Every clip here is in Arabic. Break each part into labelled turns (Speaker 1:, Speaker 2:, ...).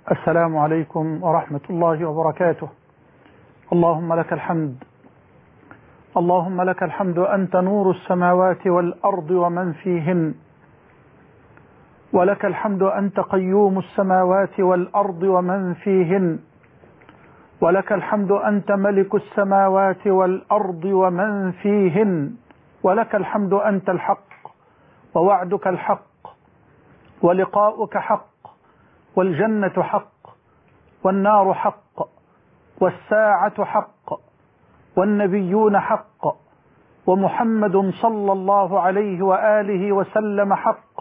Speaker 1: السلام عليكم ورحمة الله وبركاته. اللهم لك الحمد، اللهم لك الحمد، أنت نور السماوات والأرض ومن فيهن، ولك الحمد أنت قيوم السماوات والأرض ومن فيهن، ولك الحمد أنت ملك السماوات والأرض ومن فيهن، ولك الحمد أنت الحق ووعدك الحق ولقاؤك حق والجنة حق والنار حق والساعة حق والنبيون حق ومحمد صلى الله عليه وآله وسلم حق.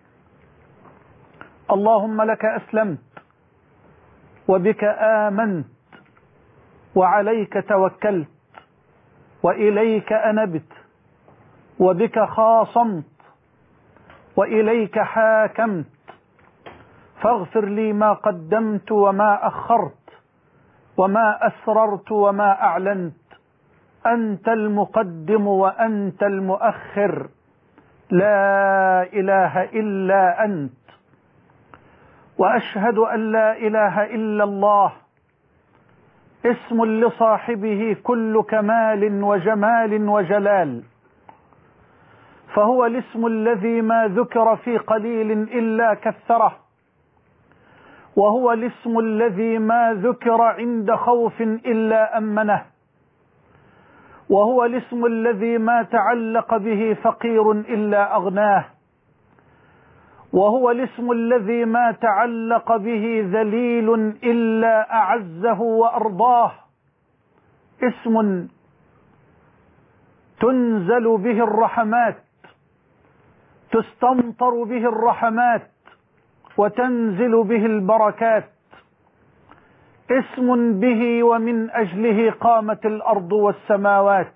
Speaker 1: اللهم لك أسلمت وبك آمنت وعليك توكلت وإليك أنبت وبك خاصمت وإليك حاكمت، فاغفر لي ما قدمت وما أخرت وما أسررت وما أعلنت، أنت المقدم وأنت المؤخر، لا إله إلا أنت. وأشهد أن لا إله إلا الله، اسم لصاحبه كل كمال وجمال وجلال، فهو الاسم الذي ما ذكر في قليل إلا كثره، وهو الاسم الذي ما ذكر عند خوف إلا أمنه، وهو الاسم الذي ما تعلق به فقير إلا أغناه، وهو الاسم الذي ما تعلق به ذليل إلا أعزه وأرضاه، اسم تنزل به الرحمات، تستمطر به الرحمات وتنزل به البركات، اسم به ومن أجله قامت الأرض والسماوات.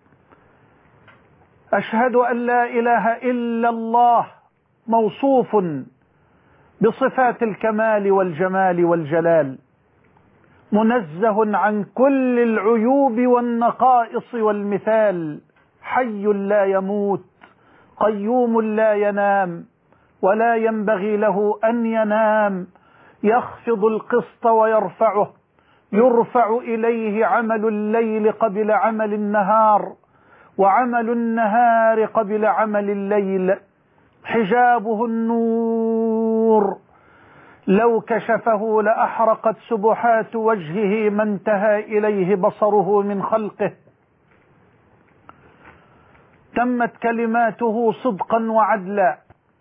Speaker 1: أشهد أن لا إله إلا الله، موصوف بصفات الكمال والجمال والجلال، منزه عن كل العيوب والنقائص والمثال، حي لا يموت، قيوم لا ينام ولا ينبغي له أن ينام، يخفض القسط ويرفعه، يرفع إليه عمل الليل قبل عمل النهار، وعمل النهار قبل عمل الليل، حجابه النور، لو كشفه لأحرقت سبحات وجهه ما انتهى إليه بصره من خلقه، تمت كلماته صدقا وعدلا،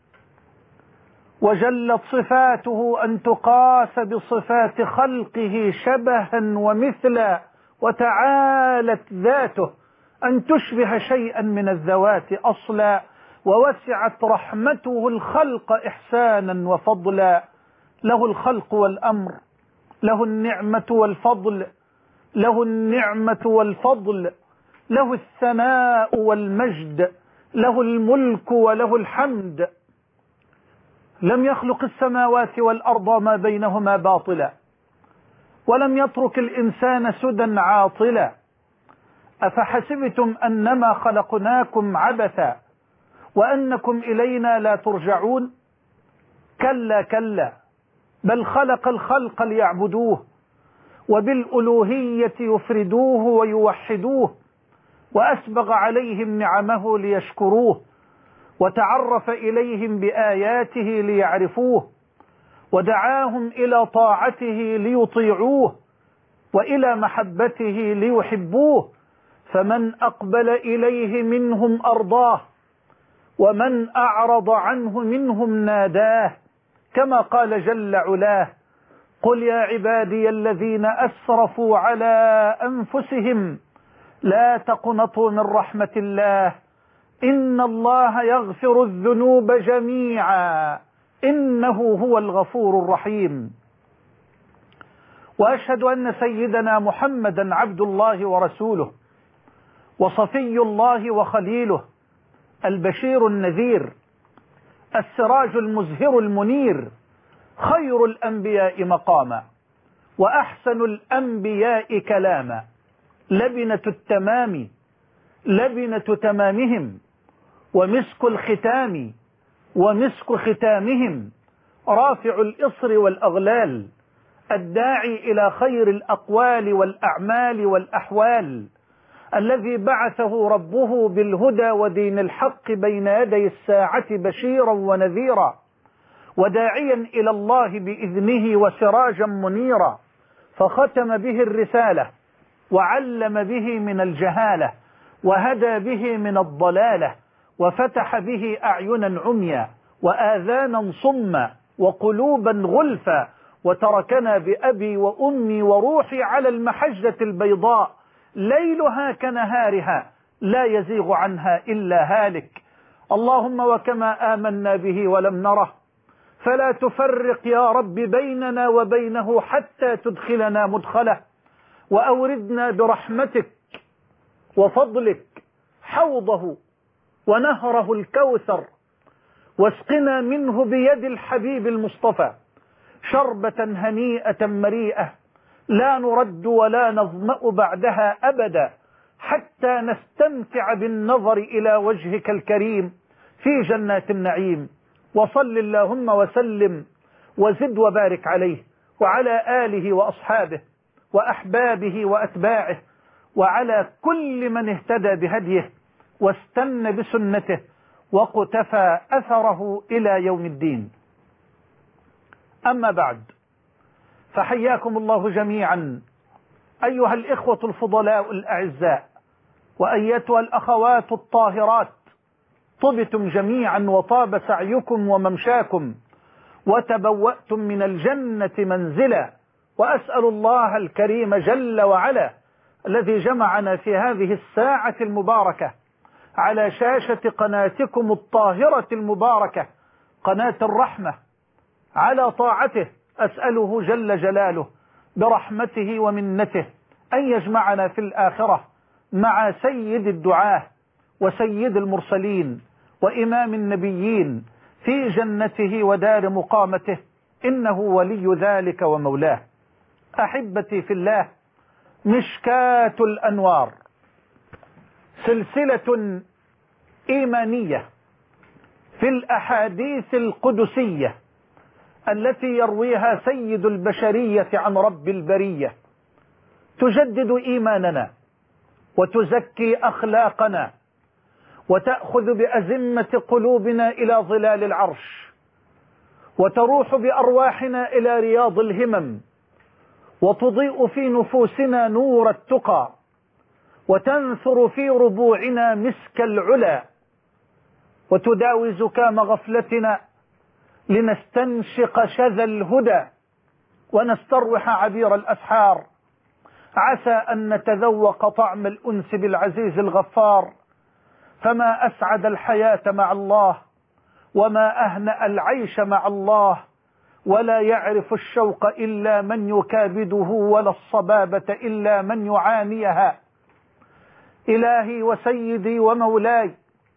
Speaker 1: وجلت صفاته أن تقاس بصفات خلقه شبها ومثلا، وتعالت ذاته أن تشبه شيئا من الذوات أصلا، ووسعت رحمته الخلق إحسانا وفضلا، له الخلق والأمر، له النعمة والفضل، له النعمة والفضل، له الثناء والمجد، له الملك وله الحمد. لم يخلق السماوات والأرض ما بينهما باطلا، ولم يترك الإنسان سدى عاطلا، أفحسبتم أنما خلقناكم عبثا وأنكم إلينا لا ترجعون؟ كلا كلا، بل خلق الخلق ليعبدوه وبالألوهية يفردوه ويوحدوه، وأسبغ عليهم نعمه ليشكروه، وتعرف إليهم بآياته ليعرفوه، ودعاهم إلى طاعته ليطيعوه، وإلى محبته ليحبوه، فمن أقبل إليه منهم أرضاه، ومن أعرض عنه منهم ناداه، كما قال جل علاه: قل يا عبادي الذين أسرفوا على أنفسهم لا تقنطوا من رحمة الله إن الله يغفر الذنوب جميعا إنه هو الغفور الرحيم. وأشهد أن سيدنا محمدا عبد الله ورسوله، وصفي الله وخليله، البشير النذير، السراج المزهر المنير، خير الأنبياء مقاما وأحسن الأنبياء كلاما، لبنة التمام، لبنة تمامهم، ومسك الختام ومسك ختامهم، رافع الإصر والأغلال، الداعي إلى خير الأقوال والأعمال والأحوال، الذي بعثه ربه بالهدى ودين الحق بين يدي الساعة بشيرا ونذيرا، وداعيا إلى الله بإذنه وسراجا منيرا، فختم به الرسالة وعلم به من الجهالة وهدى به من الضلالة، وفتح به أعينا عميا وآذانا صما وقلوبا غلفا، وتركنا بأبي وأمي وروحي على المحجة البيضاء ليلها كنهارها لا يزيغ عنها إلا هالك. اللهم وكما آمنا به ولم نره فلا تفرق يا رب بيننا وبينه حتى تدخلنا مدخله، وأوردنا برحمتك وفضلك حوضه ونهره الكوثر، واسقنا منه بيد الحبيب المصطفى شربة هنيئة مريئة لا نرد ولا نظمأ بعدها أبدا، حتى نستمتع بالنظر إلى وجهك الكريم في جنات النعيم. وصل اللهم وسلم وزد وبارك عليه وعلى آله وأصحابه وأحبابه وأتباعه وعلى كل من اهتدى بهديه واستنى بسنته وقتفى أثره إلى يوم الدين. أما بعد، فحياكم الله جميعا أيها الإخوة الفضلاء الأعزاء، وأيتها الأخوات الطاهرات، طبتم جميعا وطاب سعيكم وممشاكم وتبوأتم من الجنة منزلا، وأسأل الله الكريم جل وعلا الذي جمعنا في هذه الساعة المباركة على شاشة قناتكم الطاهرة المباركة قناة الرحمة على طاعته، أسأله جل جلاله برحمته ومنته أن يجمعنا في الآخرة مع سيد الدعاة وسيد المرسلين وإمام النبيين في جنته ودار مقامته، إنه ولي ذلك ومولاه. أحبتي في الله، مشكاة الأنوار سلسلة إيمانية في الأحاديث القدسية التي يرويها سيد البشرية عن رب البرية، تجدد إيماننا وتزكي أخلاقنا وتأخذ بأزمة قلوبنا إلى ظلال العرش، وتروح بأرواحنا إلى رياض الهمم، وتضيء في نفوسنا نور التقى، وتنثر في ربوعنا مسك العلا، وتداوي زكام غفلتنا لنستنشق شذا الهدى ونستروح عبير الأسحار، عسى أن نتذوق طعم الأنس بالعزيز الغفار. فما أسعد الحياة مع الله، وما أهنأ العيش مع الله، ولا يعرف الشوق إلا من يكابده، ولا الصبابة إلا من يعانيها. إلهي وسيدي ومولاي،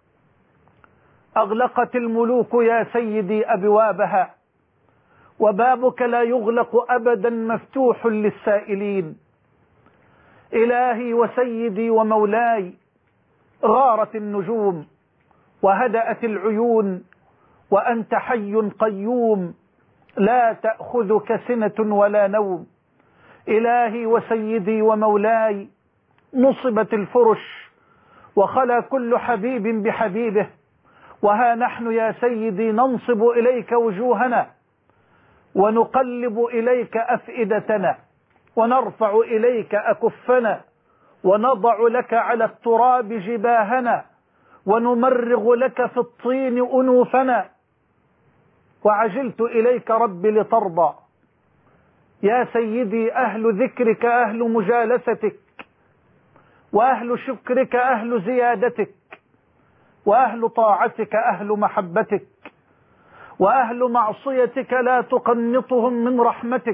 Speaker 1: أغلقت الملوك يا سيدي أبوابها، وبابك لا يغلق أبدا مفتوح للسائلين. إلهي وسيدي ومولاي، غارت النجوم وهدأت العيون، وأنت حي قيوم لا تأخذك سنة ولا نوم. إلهي وسيدي ومولاي، نصبت الفرش وخلا كل حبيب بحبيبه، وها نحن يا سيدي ننصب إليك وجوهنا، ونقلب إليك أفئدتنا، ونرفع إليك أكفنا، ونضع لك على التراب جباهنا، ونمرغ لك في الطين أنوفنا. وعجلت إليك رب لترضى يا سيدي. أهل ذكرك أهل مجالستك، وأهل شكرك أهل زيادتك، وأهل طاعتك أهل محبتك، وأهل معصيتك لا تقنطهم من رحمتك.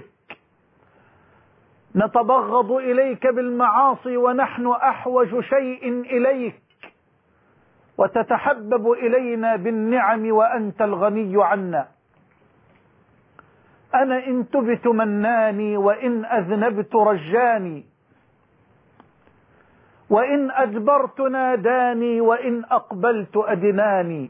Speaker 1: نتبغض إليك بالمعاصي ونحن أحوج شيء إليك، وتتحبب إلينا بالنعم وأنت الغني عنا. أنا إن تبت مناني، وإن أذنبت رجاني، وإن أدبرت ناداني، وإن أقبلت أدناني،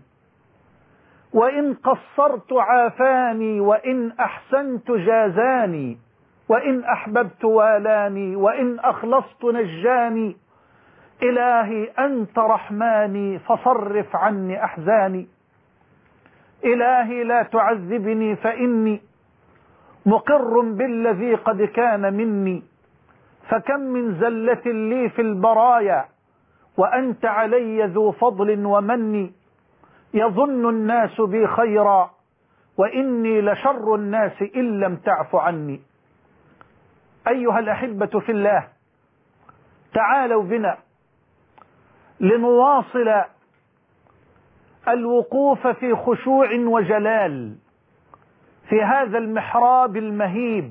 Speaker 1: وإن قصرت عافاني، وإن أحسنت جازاني. وإن أحببت والاني، وإن أخلصت نجاني. إلهي أنت رحماني فصرف عني أحزاني. إلهي لا تعذبني فإني مقر بالذي قد كان مني. فكم من زلة لي في البرايا وأنت علي ذو فضل ومن. يظن الناس بي خيرا وإني لشر الناس إن لم تعف عني. أيها الأحبة في الله، تعالوا بنا لنواصل الوقوف في خشوع وجلال في هذا المحراب المهيب،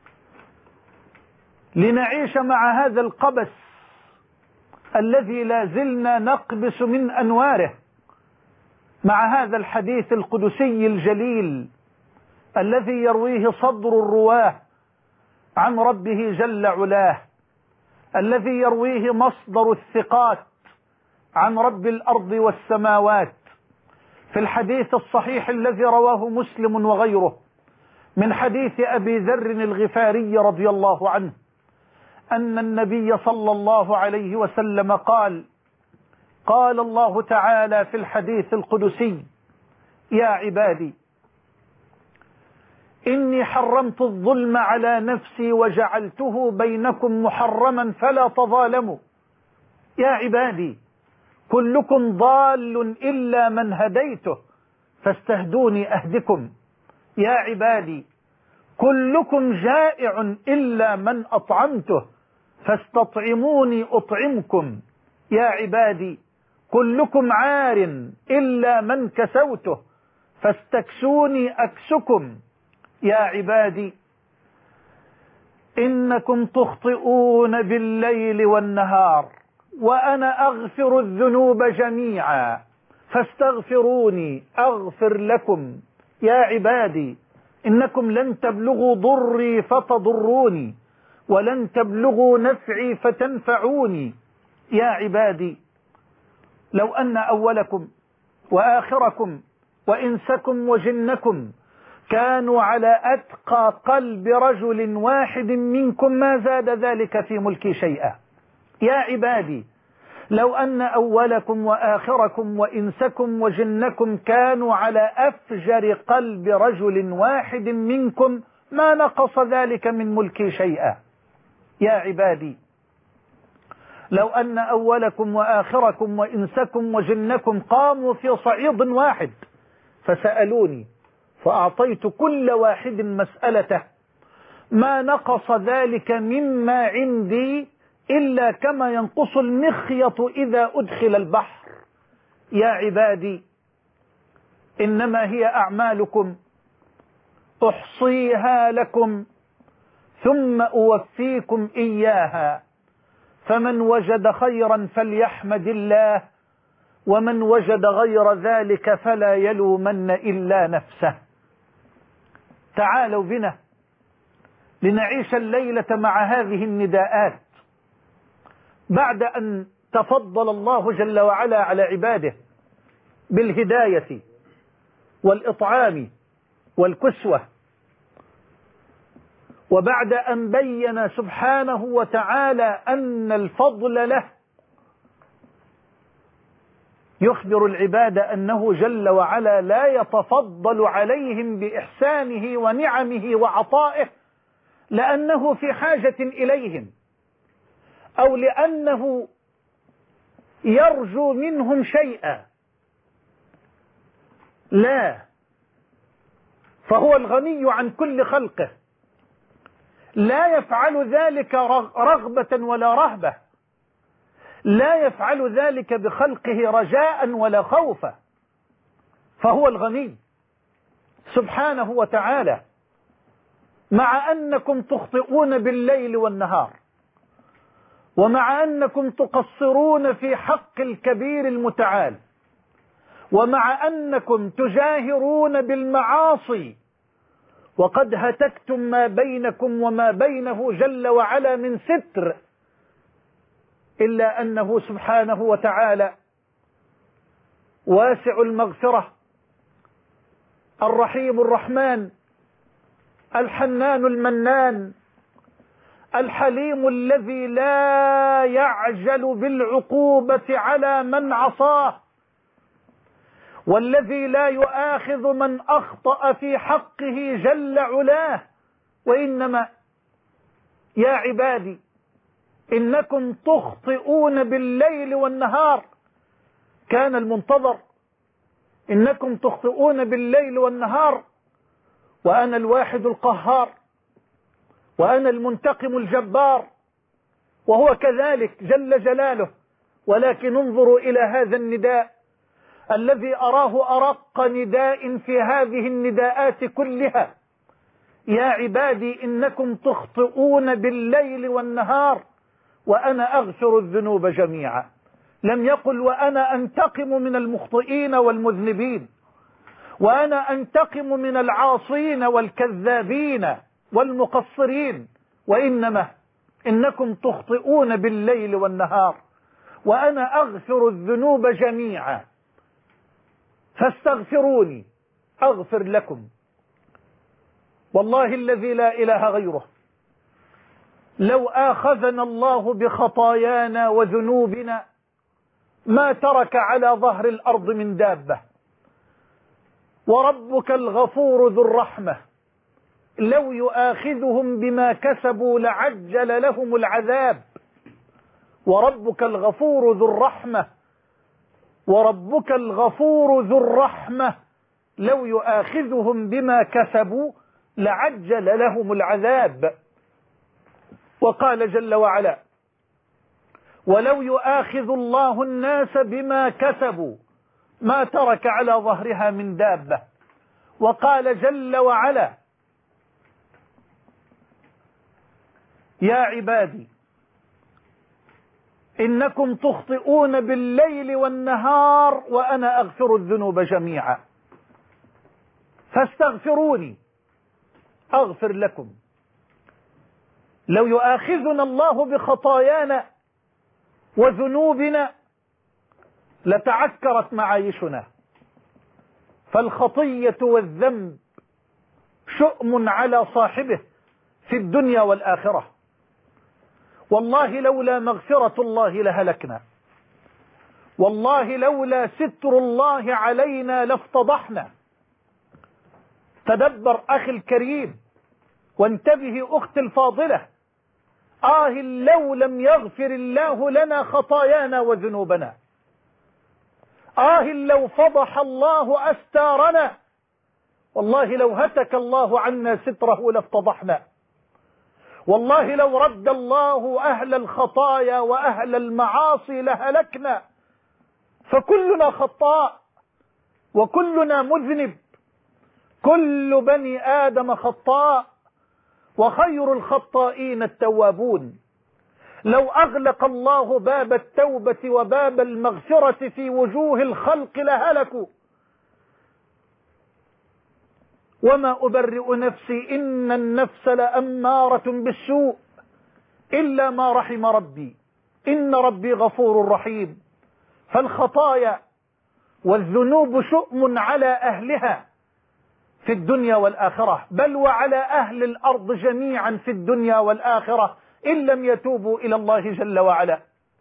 Speaker 1: لنعيش مع هذا القبس الذي لا زلنا نقبس من أنواره، مع هذا الحديث القدسي الجليل الذي يرويه صدر الرواه عن ربه جل علاه، الذي يرويه مصدر الثقات عن رب الأرض والسماوات، في الحديث الصحيح الذي رواه مسلم وغيره من حديث أبي ذر الغفاري رضي الله عنه أن النبي صلى الله عليه وسلم قال: قال الله تعالى في الحديث القدسي: يا عبادي إني حرمت الظلم على نفسي وجعلته بينكم محرما فلا تظالموا. يا عبادي كلكم ضال إلا من هديته فاستهدوني أهدكم. يا عبادي كلكم جائع إلا من أطعمته فاستطعموني أطعمكم. يا عبادي كلكم عار إلا من كسوته فاستكسوني أكسكم. يا عبادي إنكم تخطئون بالليل والنهار وأنا أغفر الذنوب جميعا فاستغفروني أغفر لكم. يا عبادي إنكم لن تبلغوا ضري فتضروني ولن تبلغوا نفعي فتنفعوني. يا عبادي لو أن أولكم وآخركم وإنسكم وجنكم كانوا على أتقى قلب رجل واحد منكم ما زاد ذلك في ملكي شيئا. يا عبادي لو أن أولكم وآخركم وإنسكم وجنكم كانوا على أفجر قلب رجل واحد منكم ما نقص ذلك من ملكي شيئا. يا عبادي لو أن أولكم وآخركم وإنسكم وجنكم قاموا في صعيد واحد فسألوني فأعطيت كل واحد مسألته ما نقص ذلك مما عندي إلا كما ينقص المخيط إذا أدخل البحر. يا عبادي إنما هي أعمالكم أحصيها لكم ثم أوفيكم إياها، فمن وجد خيرا فليحمد الله ومن وجد غير ذلك فلا يلومن إلا نفسه. تعالوا بنا لنعيش الليلة مع هذه النداءات بعد أن تفضل الله جل وعلا على عباده بالهداية والإطعام والكسوة، وبعد أن بين سبحانه وتعالى أن الفضل له، يخبر العباد أنه جل وعلا لا يتفضل عليهم بإحسانه ونعمه وعطائه لأنه في حاجة إليهم أو لأنه يرجو منهم شيئا، لا، فهو الغني عن كل خلقه، لا يفعل ذلك رغبة ولا رهبة، لا يفعل ذلك بخلقه رجاء ولا خوفا، فهو الغني سبحانه وتعالى. مع أنكم تخطئون بالليل والنهار، ومع أنكم تقصرون في حق الكبير المتعال، ومع أنكم تجاهرون بالمعاصي، وقد هتكتم ما بينكم وما بينه جل وعلا من ستر، إلا أنه سبحانه وتعالى واسع المغفرة، الرحيم الرحمن، الحنان المنان، الحليم الذي لا يعجل بالعقوبة على من عصاه، والذي لا يؤاخذ من أخطأ في حقه جل علاه، وإنما يا عبادي إنكم تخطئون بالليل والنهار. كان المنتظر إنكم تخطئون بالليل والنهار، وأنا الواحد القهار، وأنا المنتقم الجبار، وهو كذلك جل جلاله. ولكن انظروا إلى هذا النداء الذي أراه أرق نداء في هذه النداءات كلها: يا عبادي إنكم تخطئون بالليل والنهار وأنا أغفر الذنوب جميعا. لم يقل وأنا أنتقم من المخطئين والمذنبين، وأنا أنتقم من العاصين والكذابين والمقصرين، وإنما إنكم تخطئون بالليل والنهار وأنا أغفر الذنوب جميعا فاستغفروني أغفر لكم. والله الذي لا إله غيره لو آخذنا الله بخطايانا وذنوبنا ما ترك على ظهر الأرض من دابة. وربك الغفور ذو الرحمة لو يؤاخذهم بما كسبوا لعجل لهم العذاب. وربك الغفور ذو الرحمة، وربك الغفور ذو الرحمة لو يؤاخذهم بما كسبوا لعجل لهم العذاب. وقال جل وعلا: ولو يؤاخذ الله الناس بما كسبوا ما ترك على ظهرها من دابة. وقال جل وعلا: يا عبادي إنكم تخطئون بالليل والنهار وأنا أغفر الذنوب جميعا فاستغفروني أغفر لكم. لو يؤاخذنا الله بخطايانا وذنوبنا لتعكرت معايشنا، فالخطية والذنب شؤم على صاحبه في الدنيا والآخرة. والله لولا مغفرة الله لهلكنا، والله لولا ستر الله علينا لافتضحنا. تدبر أخي الكريم وانتبه أختي الفاضلة، لو لم يغفر الله لنا خطايانا وذنوبنا، لو فضح الله أستارنا، والله لو هتك الله عنا ستره لافتضحنا. والله لو رد الله أهل الخطايا وأهل المعاصي لهلكنا. فكلنا خطاء وكلنا مذنب، كل بني آدم خطاء وخير الخطائين التوابون. لو أغلق الله باب التوبة وباب المغفرة في وجوه الخلق لهلكوا. وما أبرئ نفسي إن النفس لأمارة بالسوء إلا ما رحم ربي إن ربي غفور رحيم. فالخطايا والذنوب شؤم على أهلها في الدنيا والآخرة، بل وعلى أهل الأرض جميعا في الدنيا والآخرة إن لم يتوبوا إلى الله جل وعلا.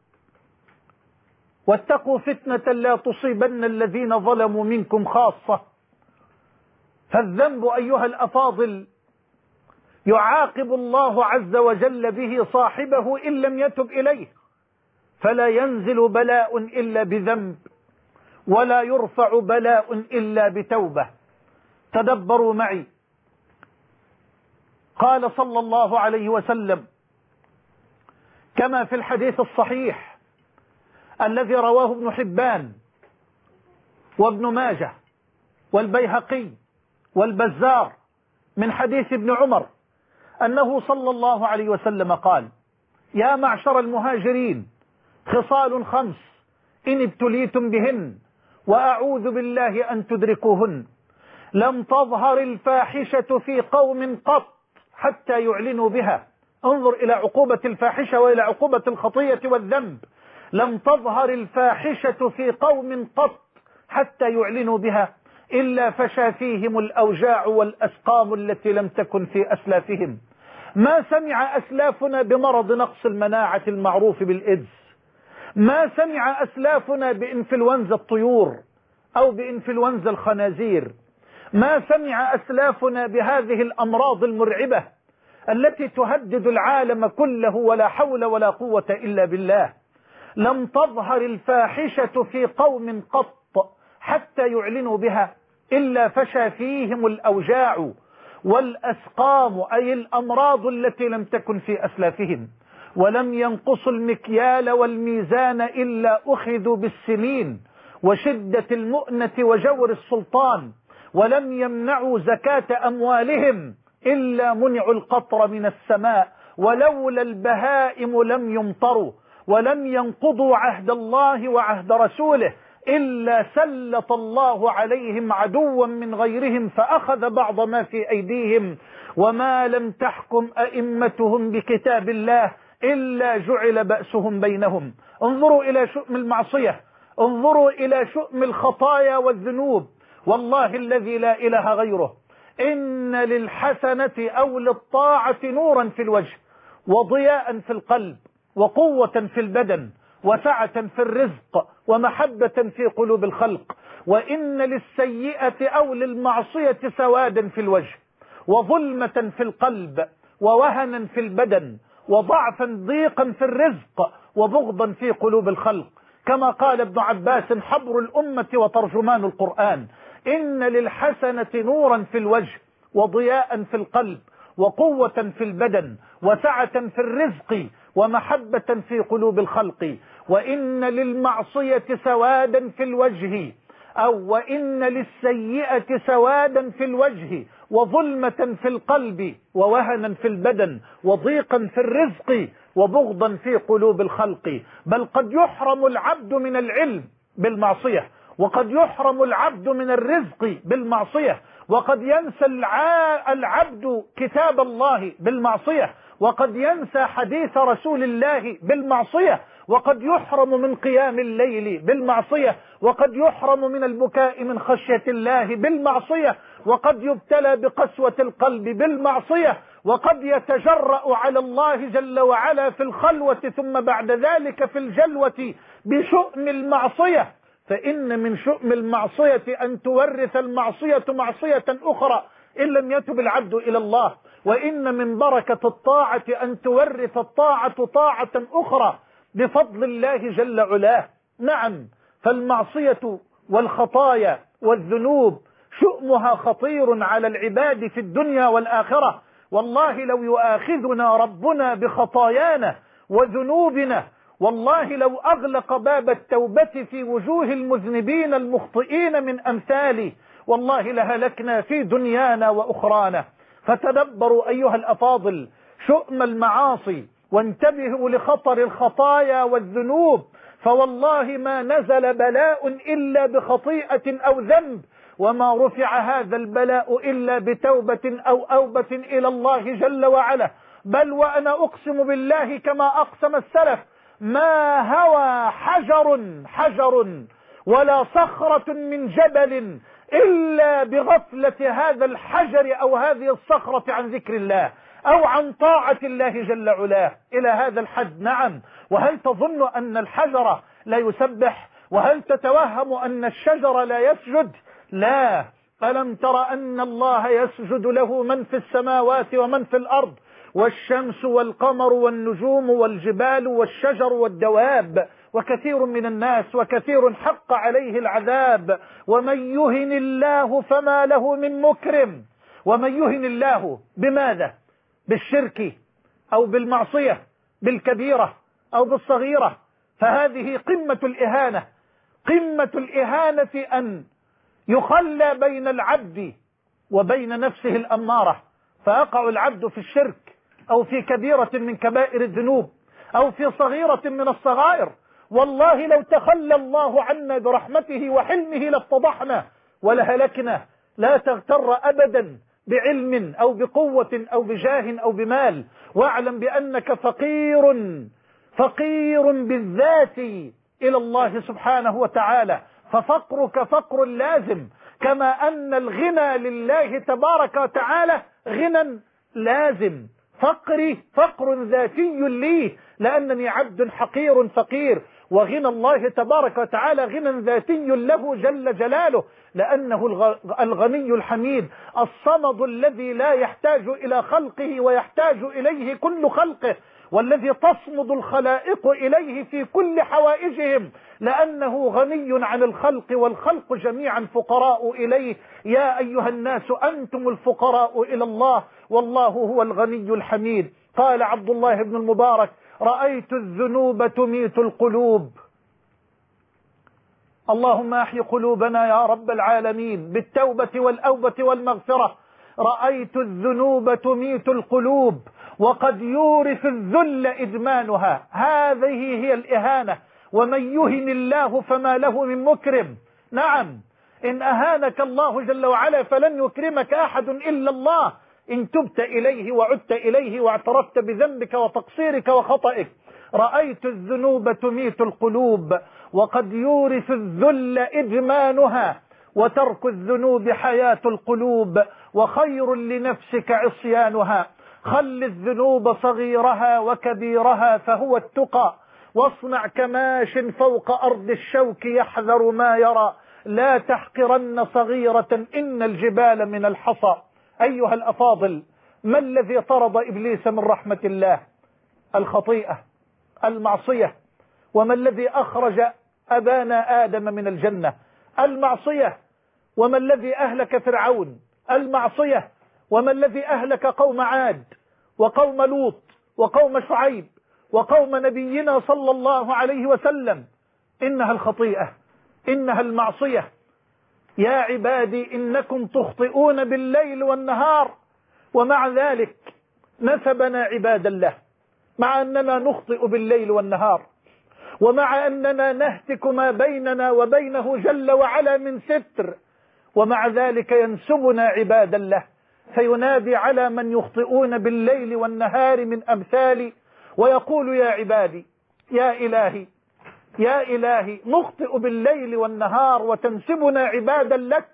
Speaker 1: واتقوا فتنة لا تصيبن الذين ظلموا منكم خاصة. فالذنب أيها الأفاضل يعاقب الله عز وجل به صاحبه إن لم يتب إليه، فلا ينزل بلاء إلا بذنب ولا يرفع بلاء إلا بتوبة. تدبروا معي، قال صلى الله عليه وسلم كما في الحديث الصحيح الذي رواه ابن حبان وابن ماجه والبيهقي والبزار من حديث ابن عمر أنه صلى الله عليه وسلم قال: يا معشر المهاجرين خصال 5 إن ابتليتم بهن وأعوذ بالله أن تدركوهن. لم تظهر الفاحشة في قوم قط حتى يعلنوا بها. انظر إلى عقوبة الفاحشة وإلى عقوبة الخطية والذنب. لم تظهر الفاحشة في قوم قط حتى يعلنوا بها إلا فشى فيهم الأوجاع والأسقام التي لم تكن في أسلافهم. ما سمع أسلافنا بمرض نقص المناعة المعروف بالإيدز، ما سمع أسلافنا بإنفلونزا الطيور أو بإنفلونزا الخنازير، ما سمع أسلافنا بهذه الأمراض المرعبة التي تهدد العالم كله ولا حول ولا قوة إلا بالله. لم تظهر الفاحشة في قوم قط حتى يعلنوا بها إلا فشى فيهم الأوجاع والأسقام، أي الأمراض التي لم تكن في أسلافهم، ولم ينقصوا المكيال والميزان إلا أخذوا بالسنين وشدة المؤنة وجور السلطان، ولم يمنعوا زكاة أموالهم إلا منعوا القطر من السماء، ولولا البهائم لم يمطروا، ولم ينقضوا عهد الله وعهد رسوله إلا سلط الله عليهم عدوا من غيرهم فأخذ بعض ما في أيديهم، وما لم تحكم أئمتهم بكتاب الله إلا جعل بأسهم بينهم. انظروا إلى شؤم المعصية، انظروا إلى شؤم الخطايا والذنوب، والله الذي لا إله غيره إن للحسنة أو للطاعة نورا في الوجه وضياء في القلب وقوة في البدن وسعة في الرزق ومحبة في قلوب الخلق، وإن للسيئة أو للمعصية سوادا في الوجه وظلمة في القلب ووهنا في البدن وضعفا ضيقا في الرزق وبغضا في قلوب الخلق، كما قال ابن عباس حبر الأمة وترجمان القرآن: إن للحسنة نورا في الوجه وضياء في القلب وقوة في البدن وسعة في الرزق ومحبة في قلوب الخلق، وإن للمعصية سوادا في الوجه وإن للسيئة سوادا في الوجه وظلمة في القلب ووهنا في البدن وضيقا في الرزق وبغضا في قلوب الخلق. بل قد يحرم العبد من العلم بالمعصية، وقد يحرم العبد من الرزق بالمعصية، وقد ينسى العبد كتاب الله بالمعصية، وقد ينسى حديث رسول الله بالمعصية، وقد يحرم من قيام الليل بالمعصية، وقد يحرم من البكاء من خشية الله بالمعصية، وقد يبتلى بقسوة القلب بالمعصية، وقد يتجرأ على الله جل وعلا في الخلوة ثم بعد ذلك في الجلوة بشؤم المعصية. فإن من شؤم المعصية أن تورث المعصية معصية أخرى إن لم يتب العبد إلى الله، وإن من بركة الطاعة أن تورث الطاعة طاعة أخرى بفضل الله جل علاه. نعم، فالمعصية والخطايا والذنوب شؤمها خطير على العباد في الدنيا والآخرة. والله لو يؤاخذنا ربنا بخطايانا وذنوبنا، والله لو أغلق باب التوبة في وجوه المذنبين المخطئين من أمثالي، والله لهلكنا في دنيانا وأخرانا. فتدبروا أيها الأفاضل شؤم المعاصي، وانتبهوا لخطر الخطايا والذنوب، فوالله ما نزل بلاء إلا بخطيئة أو ذنب، وما رفع هذا البلاء إلا بتوبة أو أوبة إلى الله جل وعلا. بل وأنا أقسم بالله كما أقسم السلف: ما هوى حجر ولا صخرة من جبل إلا بغفلة هذا الحجر أو هذه الصخرة عن ذكر الله أو عن طاعة الله جل علاه إلى هذا الحد. نعم، وهل تظن أن الحجر لا يسبح؟ وهل تتوهم أن الشجر لا يسجد؟ لا. ألم تر أن الله يسجد له من في السماوات ومن في الأرض، والشمس والقمر والنجوم والجبال والشجر والدواب، وكثير من الناس وكثير حق عليه العذاب. ومن يهن الله فما له من مكرم. ومن يهن الله بماذا؟ بالشرك أو بالمعصية، بالكبيرة أو بالصغيرة، فهذه قمة الإهانة. قمة الإهانة أن يخلى بين العبد وبين نفسه الأمارة، فيقع العبد في الشرك أو في كبيرة من كبائر الذنوب أو في صغيرة من الصغائر. والله لو تخلى الله عنا برحمته وحلمه لافتضحنا ولهلكنا. لا تغتر أبدا بعلم أو بقوة أو بجاه أو بمال، واعلم بأنك فقير بالذات إلى الله سبحانه وتعالى، ففقرك فقر لازم، كما أن الغنى لله تبارك وتعالى غنى لازم. فقري فقر ذاتي لي لأنني عبد حقير فقير، وغنى الله تبارك وتعالى غنى ذاتي له جل جلاله، لأنه الغني الحميد الصمد الذي لا يحتاج إلى خلقه ويحتاج إليه كل خلقه، والذي تصمد الخلائق إليه في كل حوائجهم، لأنه غني عن الخلق والخلق جميعا فقراء إليه. يا أيها الناس أنتم الفقراء إلى الله والله هو الغني الحميد. قال عبد الله بن المبارك: رأيت الذنوب تميت القلوب. اللهم احي قلوبنا يا رب العالمين بالتوبة والأوبة والمغفرة. رأيت الذنوب تميت القلوب وقد يورث الذل إدمانها. هذه هي الإهانة، ومن يهن الله فما له من مكرم. نعم، إن أهانك الله جل وعلا فلن يكرمك أحد إلا الله، إن تبت إليه وعدت إليه واعترفت بذنبك وتقصيرك وخطئك. رأيت الذنوب تميت القلوب وقد يورث الذل إدمانها، وترك الذنوب حياة القلوب، وخير لنفسك عصيانها. خل الذنوب صغيرها وكبيرها فهو التقى، واصنع كماش فوق أرض الشوك يحذر ما يرى. لا تحقرن صغيرة إن الجبال من الحصى. أيها الأفاضل، ما الذي طرد إبليس من رحمة الله؟ الخطيئة، المعصية. وما الذي أخرج أبانا آدم من الجنة؟ المعصية. وما الذي أهلك فرعون؟ المعصية. وما الذي أهلك قوم عاد وقوم لوط وقوم شعيب وقوم نبينا صلى الله عليه وسلم؟ إنها الخطيئة، إنها المعصية. يا عبادي إنكم تخطئون بالليل والنهار، ومع ذلك نسبنا عباد الله، مع أننا نخطئ بالليل والنهار، ومع أننا نهتك ما بيننا وبينه جل وعلا من ستر، ومع ذلك ينسبنا عباد الله. فينادي على من يخطئون بالليل والنهار من أمثالي ويقول: يا عبادي، يا إلهي، يا إلهي، نخطئ بالليل والنهار وتنسبنا عبادا لك.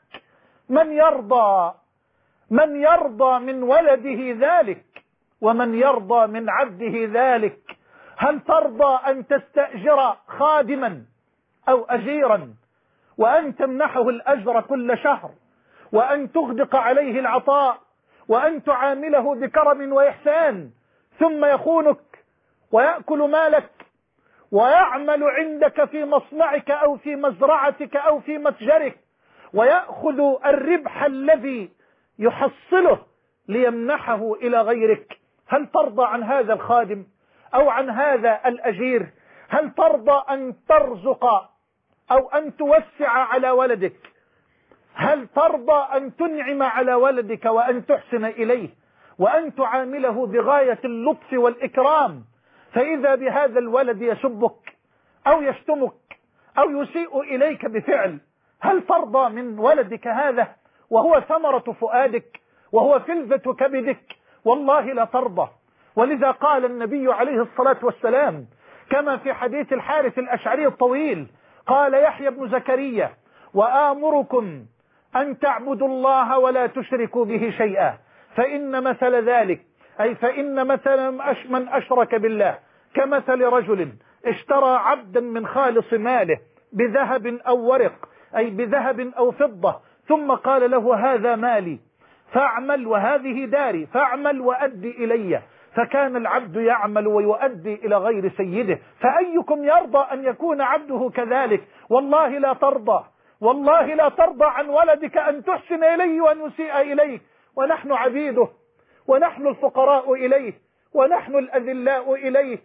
Speaker 1: من يرضى من ولده ذلك؟ ومن يرضى من عبده ذلك؟ هل ترضى أن تستأجر خادما أو أجيرا وأن تمنحه الأجر كل شهر، وأن تغدق عليه العطاء، وأن تعامله بكرم وإحسان، ثم يخونك ويأكل مالك ويعمل عندك في مصنعك أو في مزرعتك أو في متجرك ويأخذ الربح الذي يحصله ليمنحه إلى غيرك؟ هل ترضى عن هذا الخادم أو عن هذا الأجير؟ هل ترضى أن ترزق أو أن توسع على ولدك؟ هل ترضى أن تنعم على ولدك وأن تحسن إليه وأن تعامله بغاية اللطف والإكرام، فإذا بهذا الولد يسبك أو يشتمك أو يسيء إليك بفعل؟ هل ترضى من ولدك هذا وهو ثمرة فؤادك وهو فلذة كبدك؟ والله لا ترضى. ولذا قال النبي عليه الصلاة والسلام كما في حديث الحارث الأشعري الطويل، قال يحيى بن زكريا: وآمركم أن تعبدوا الله ولا تشركوا به شيئا، فإن مثل ذلك، أي فإن مثل من أشرك بالله كمثل رجل اشترى عبدا من خالص ماله بذهب أو ورق، أي بذهب أو فضة، ثم قال له: هذا مالي فاعمل وهذه داري فاعمل وأدي إلي. فكان العبد يعمل ويؤدي إلى غير سيده. فأيكم يرضى أن يكون عبده كذلك؟ والله لا ترضى، والله لا ترضى عن ولدك أن تحسن إليه وأن يسيء إليك، ونحن عبيده، ونحن الفقراء إليه، ونحن الأذلاء إليه.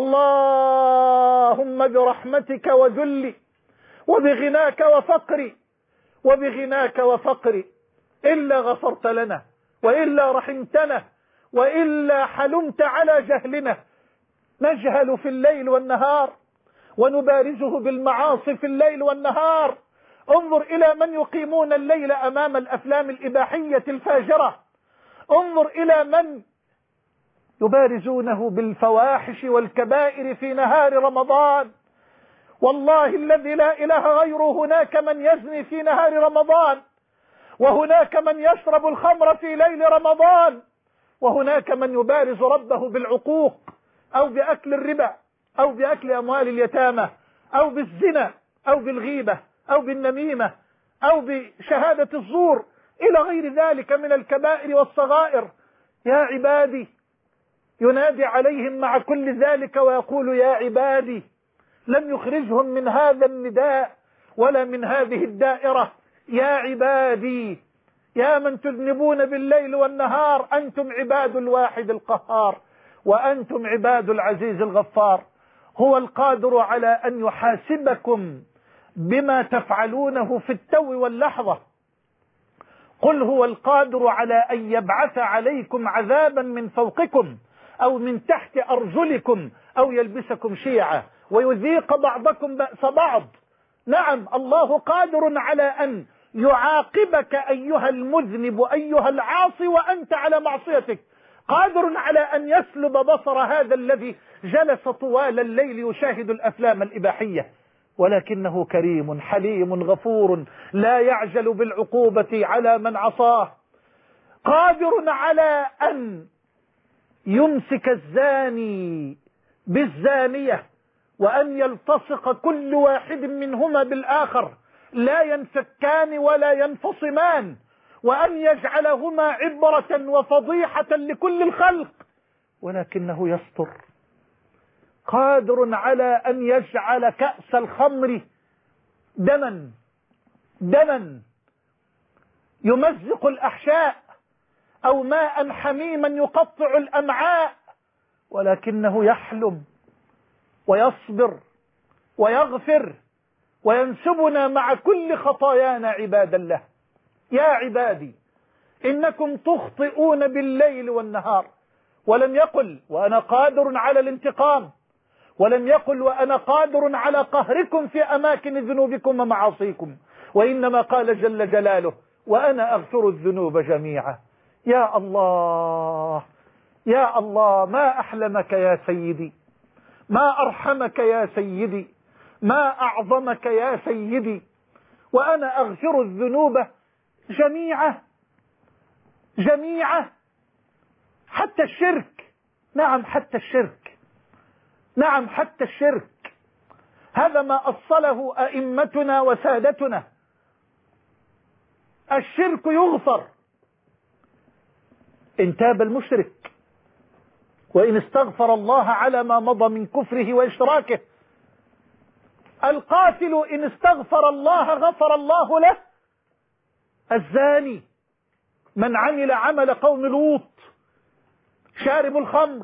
Speaker 1: اللهم برحمتك وذلي وبغناك وفقري، وبغناك وفقري، إلا غفرت لنا وإلا رحمتنا وإلا حلمت على جهلنا. نجهل في الليل والنهار ونبارزه بالمعاصي في الليل والنهار. انظر إلى من يقيمون الليل أمام الأفلام الإباحية الفاجرة، انظر إلى من يبارزونه بالفواحش والكبائر في نهار رمضان. والله الذي لا إله غيره، هناك من يزني في نهار رمضان، وهناك من يشرب الخمر في ليل رمضان، وهناك من يبارز ربه بالعقوق أو بأكل الربا أو بأكل أموال اليتامى أو بالزنا أو بالغيبة أو بالنميمة أو بشهادة الزور إلى غير ذلك من الكبائر والصغائر. يا عبادي، ينادي عليهم مع كل ذلك ويقول يا عبادي، لم يخرجهم من هذا النداء ولا من هذه الدائرة. يا عبادي، يا من تذنبون بالليل والنهار، أنتم عباد الواحد القهار، وأنتم عباد العزيز الغفار. هو القادر على أن يحاسبكم بما تفعلونه في التو واللحظة. قل هو القادر على أن يبعث عليكم عذابا من فوقكم أو من تحت أرجلكم أو يلبسكم شيعا ويذيق بعضكم بأس بعض. نعم، الله قادر على أن يعاقبك أيها المذنب أيها العاصي وأنت على معصيتك، قادر على أن يسلب بصر هذا الذي جلس طوال الليل يشاهد الأفلام الإباحية، ولكنه كريم حليم غفور لا يعجل بالعقوبة على من عصاه. قادر على أن يمسك الزاني بالزانية وأن يلتصق كل واحد منهما بالآخر، لا ينفكان ولا ينفصمان، وأن يجعلهما عبرة وفضيحة لكل الخلق، ولكنه يستر. قادر على أن يجعل كأس الخمر دما يمزق الأحشاء أو ماء حميما يقطع الأمعاء، ولكنه يحلم ويصبر ويغفر وينسبنا مع كل خطايانا عباد الله. يا عبادي، إنكم تخطئون بالليل والنهار، ولم يقل وأنا قادر على الانتقام، ولم يقل وأنا قادر على قهركم في أماكن ذنوبكم ومعاصيكم، وإنما قال جل جلاله وأنا أغفر الذنوب جميعا. يا الله، يا الله، ما أحلمك يا سيدي، ما أرحمك يا سيدي، ما أعظمك يا سيدي. وأنا أغفر الذنوب جميعا حتى الشرك. نعم، حتى الشرك، نعم حتى الشرك. هذا ما أصله أئمتنا وسادتنا. الشرك يغفر إن تاب المشرك وإن استغفر الله على ما مضى من كفره وإشراكه. القاتل إن استغفر الله غفر الله له. الزاني من عمل عمل قوم لوط، شارب الخمر،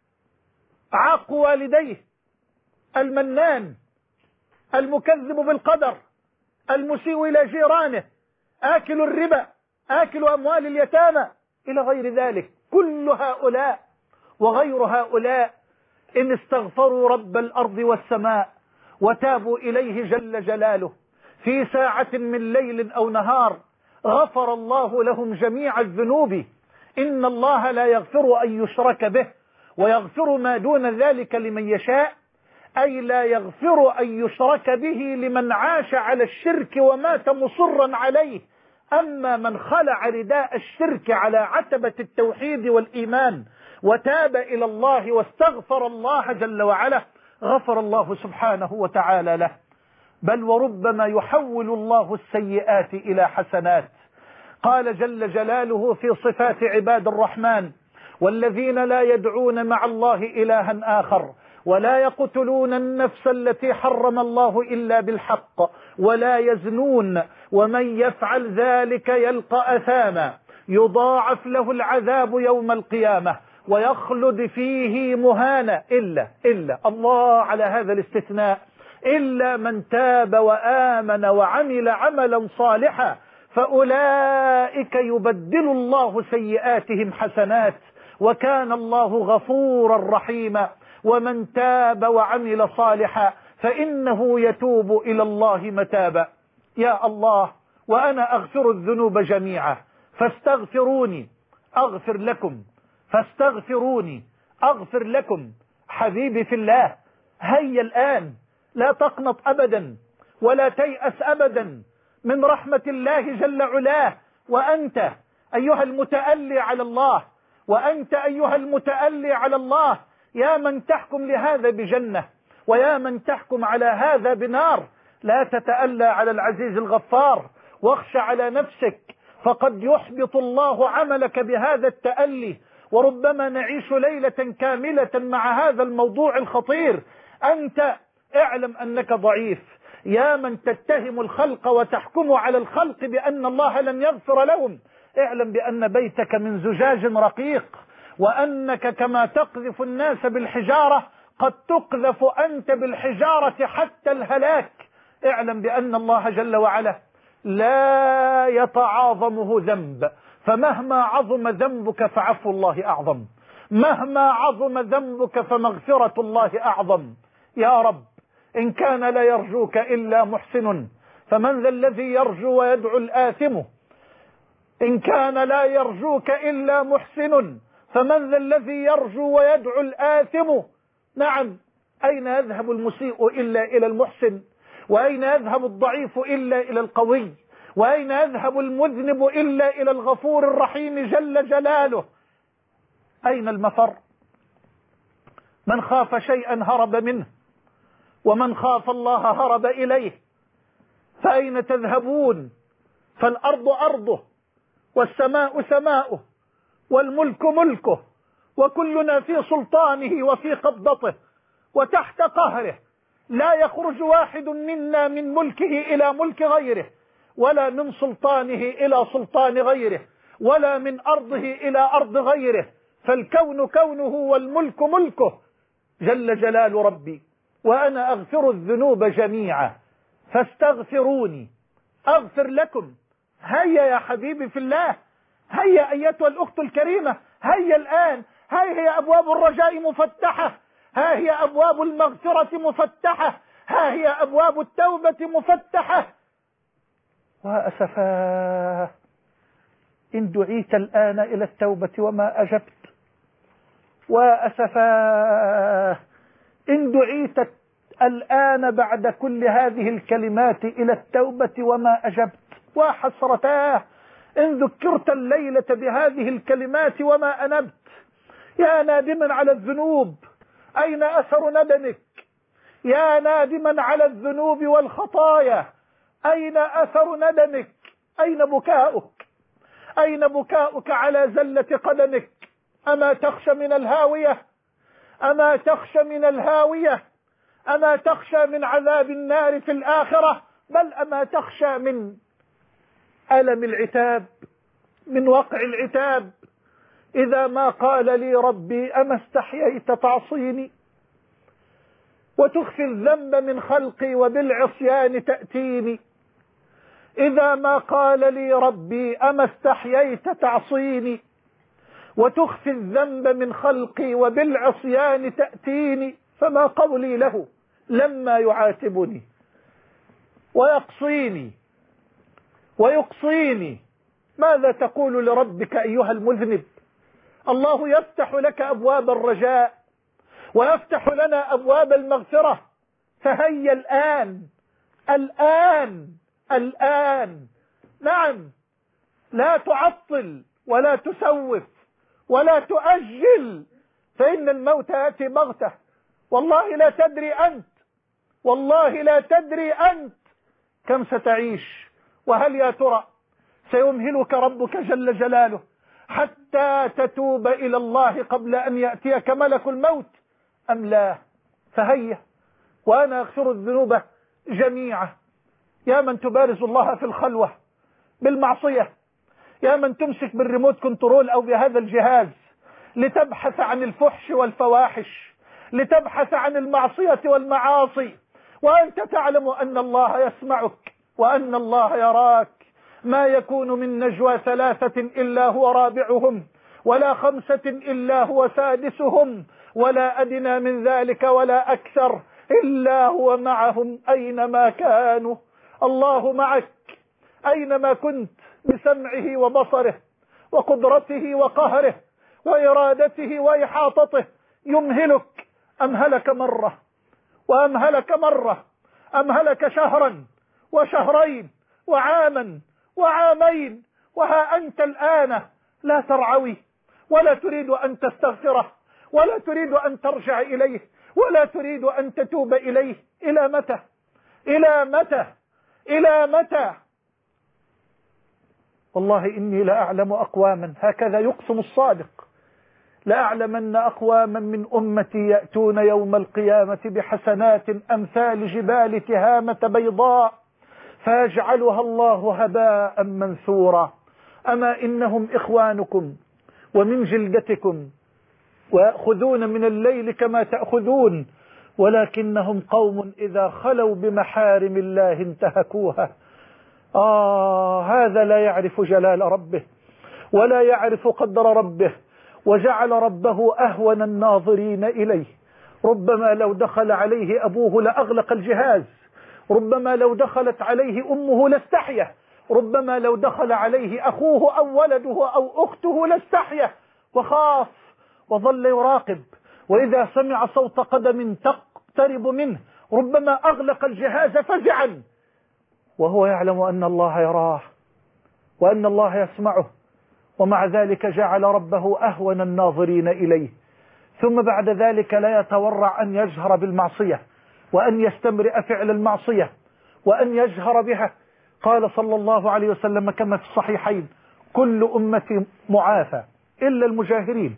Speaker 1: عاق والديه، المنان، المكذب بالقدر، المسيء إلى جيرانه، آكل الربا، آكل أموال اليتامى، إلى غير ذلك. كل هؤلاء وغير هؤلاء إن استغفروا رب الأرض والسماء وتابوا إليه جل جلاله في ساعة من ليل أو نهار غفر الله لهم جميع الذنوب. إن الله لا يغفر أن يشرك به ويغفر ما دون ذلك لمن يشاء، أي لا يغفر أن يشرك به لمن عاش على الشرك ومات مصرا عليه. أما من خلع رداء الشرك على عتبة التوحيد والإيمان وتاب إلى الله واستغفر الله جل وعلا غفر الله سبحانه وتعالى له. بل وربما يحول الله السيئات إلى حسنات. قال جل جلاله في صفات عباد الرحمن والذين لا يدعون مع الله إلها آخر ولا يقتلون النفس التي حرم الله إلا بالحق ولا يزنون ومن يفعل ذلك يلقى أثاما يضاعف له العذاب يوم القيامة ويخلد فيه مهانا إلا الله على هذا الاستثناء إلا من تاب وآمن وعمل عملا صالحا فأولئك يبدل الله سيئاتهم حسنات وكان الله غفورا رحيما. ومن تاب وعمل صالحا فإنه يتوب إلى الله متابا. يا الله، وأنا أغفر الذنوب جميعا فاستغفروني أغفر لكم، فاستغفروني أغفر لكم. حبيبي في الله، هيا الآن، لا تقنط أبدا ولا تيأس أبدا من رحمة الله جل علاه. وأنت أيها المتألي على الله وأنت أيها المتألي على الله يا من تحكم لهذا بجنة ويا من تحكم على هذا بنار، لا تتألى على العزيز الغفار، واخشى على نفسك، فقد يحبط الله عملك بهذا التألي. وربما نعيش ليلة كاملة مع هذا الموضوع الخطير. أنت اعلم أنك ضعيف، يا من تتهم الخلق وتحكم على الخلق بأن الله لن يغفر لهم، اعلم بأن بيتك من زجاج رقيق، وأنك كما تقذف الناس بالحجارة قد تقذف أنت بالحجارة حتى الهلاك. اعلم بأن الله جل وعلا لا يتعاظمه ذنب، فمهما عظم ذنبك فعفو الله أعظم، مهما عظم ذنبك فمغفرة الله أعظم. يا رب إن كان لا يرجوك إلا محسن فمن ذا الذي يرجو ويدعو الآثم؟ إن كان لا يرجوك إلا محسن فمن ذا الذي يرجو ويدعو الآثم؟ نعم، أين يذهب المسيء إلا إلى المحسن؟ وأين يذهب الضعيف إلا إلى القوي؟ وأين يذهب المذنب إلا إلى الغفور الرحيم جل جلاله؟ أين المفر؟ من خاف شيئا هرب منه، ومن خاف الله هرب إليه. فأين تذهبون؟ فالأرض أرضه، والسماء سماؤه، والملك ملكه، وكلنا في سلطانه وفي قبضته وتحت قهره، لا يخرج واحد منا من ملكه إلى ملك غيره، ولا من سلطانه إلى سلطان غيره، ولا من أرضه إلى أرض غيره، فالكون كونه والملك ملكه جل جلال ربي. وأنا أغفر الذنوب جميعا فاستغفروني أغفر لكم. هيا يا حبيبي في الله، هيا أيتها الأخت الكريمة، هيا الآن، هي أبواب الرجاء مفتحة، ها هي أبواب المغفرة مفتحة، ها هي أبواب التوبة مفتحة. وأسفاه إن دعيت الآن إلى التوبة وما أجبت، وأسفاه إن دعيت الآن بعد كل هذه الكلمات إلى التوبة وما أجبت، وحسرتاه إن ذكرت الليلة بهذه الكلمات وما أنبت. يا نادما على الذنوب، أين أثر ندمك؟ يا نادما على الذنوب والخطايا، أين أثر ندمك؟ أين بكاؤك؟ أين بكاؤك على زلة قدمك؟ أما تخشى من الهاوية؟ أما تخشى من الهاوية؟ أما تخشى من عذاب النار في الآخرة؟ بل أما تخشى من ألم العتاب، من وقع العتاب؟ إذا ما قال لي ربي أما استحييت تعصيني وتخفي الذنب من خلقي وبالعصيان تأتيني؟ إذا ما قال لي ربي أما استحييت تعصيني وتخفي الذنب من خلقي وبالعصيان تأتيني، فما قولي له لما يعاتبني ويقصيني ويقصيني؟ ماذا تقول لربك أيها المذنب؟ الله يفتح لك أبواب الرجاء ويفتح لنا أبواب المغفرة، فهيا الآن الآن الآن. نعم، لا تعطل ولا تسوف ولا تؤجل، فإن الموت يأتي بغتة. والله لا تدري أنت، والله لا تدري أنت كم ستعيش، وهل يا ترى سيمهلك ربك جل جلاله حتى تتوب إلى الله قبل أن يأتيك ملك الموت أم لا؟ فهيا، وأنا أغفر الذنوب جميعا. يا من تبارز الله في الخلوة بالمعصية، يا من تمسك بالريموت كنترول أو بهذا الجهاز لتبحث عن الفحش والفواحش، لتبحث عن المعصية والمعاصي، وأنت تعلم أن الله يسمعك وأن الله يراك. ما يكون من نجوى ثلاثة إلا هو رابعهم، ولا خمسة إلا هو سادسهم، ولا أدنى من ذلك ولا أكثر إلا هو معهم أينما كانوا. الله معك أينما كنت، بسمعه وبصره وقدرته وقهره وإرادته وإحاطته. يمهلك، أمهلك مرة وأمهلك مرة، أمهلك شهرا وشهرين وعاما وعامين، وها أنت الآن لا ترعوي ولا تريد أن تستغفره، ولا تريد أن ترجع إليه، ولا تريد أن تتوب إليه. إلى متى؟ إلى متى؟ إلى متى؟ والله إني لأعلم أقواما، هكذا يقسم الصادق، لأعلمن أقواما من أمتي يأتون يوم القيامة بحسنات أمثال جبال تهامة بيضاء فيجعلها الله هباء منثورا. أما إنهم إخوانكم ومن جلدتكم ويأخذون من الليل كما تأخذون، ولكنهم قوم إذا خلوا بمحارم الله انتهكوها. هذا لا يعرف جلال ربه ولا يعرف قدر ربه، وجعل ربه أهون الناظرين إليه. ربما لو دخل عليه أبوه لأغلق الجهاز، ربما لو دخلت عليه أمه لاستحيه، ربما لو دخل عليه أخوه أو ولده أو أخته لاستحيه وخاف وظل يراقب، وإذا سمع صوت قدم تقترب منه ربما أغلق الجهاز فزعا، وهو يعلم أن الله يراه وأن الله يسمعه، ومع ذلك جعل ربه أهون الناظرين إليه. ثم بعد ذلك لا يتورع أن يجهر بالمعصية وأن يستمرئ فعل المعصية وأن يجهر بها. قال صلى الله عليه وسلم كما في الصحيحين: كل أمتي معافى إلا المجاهرين،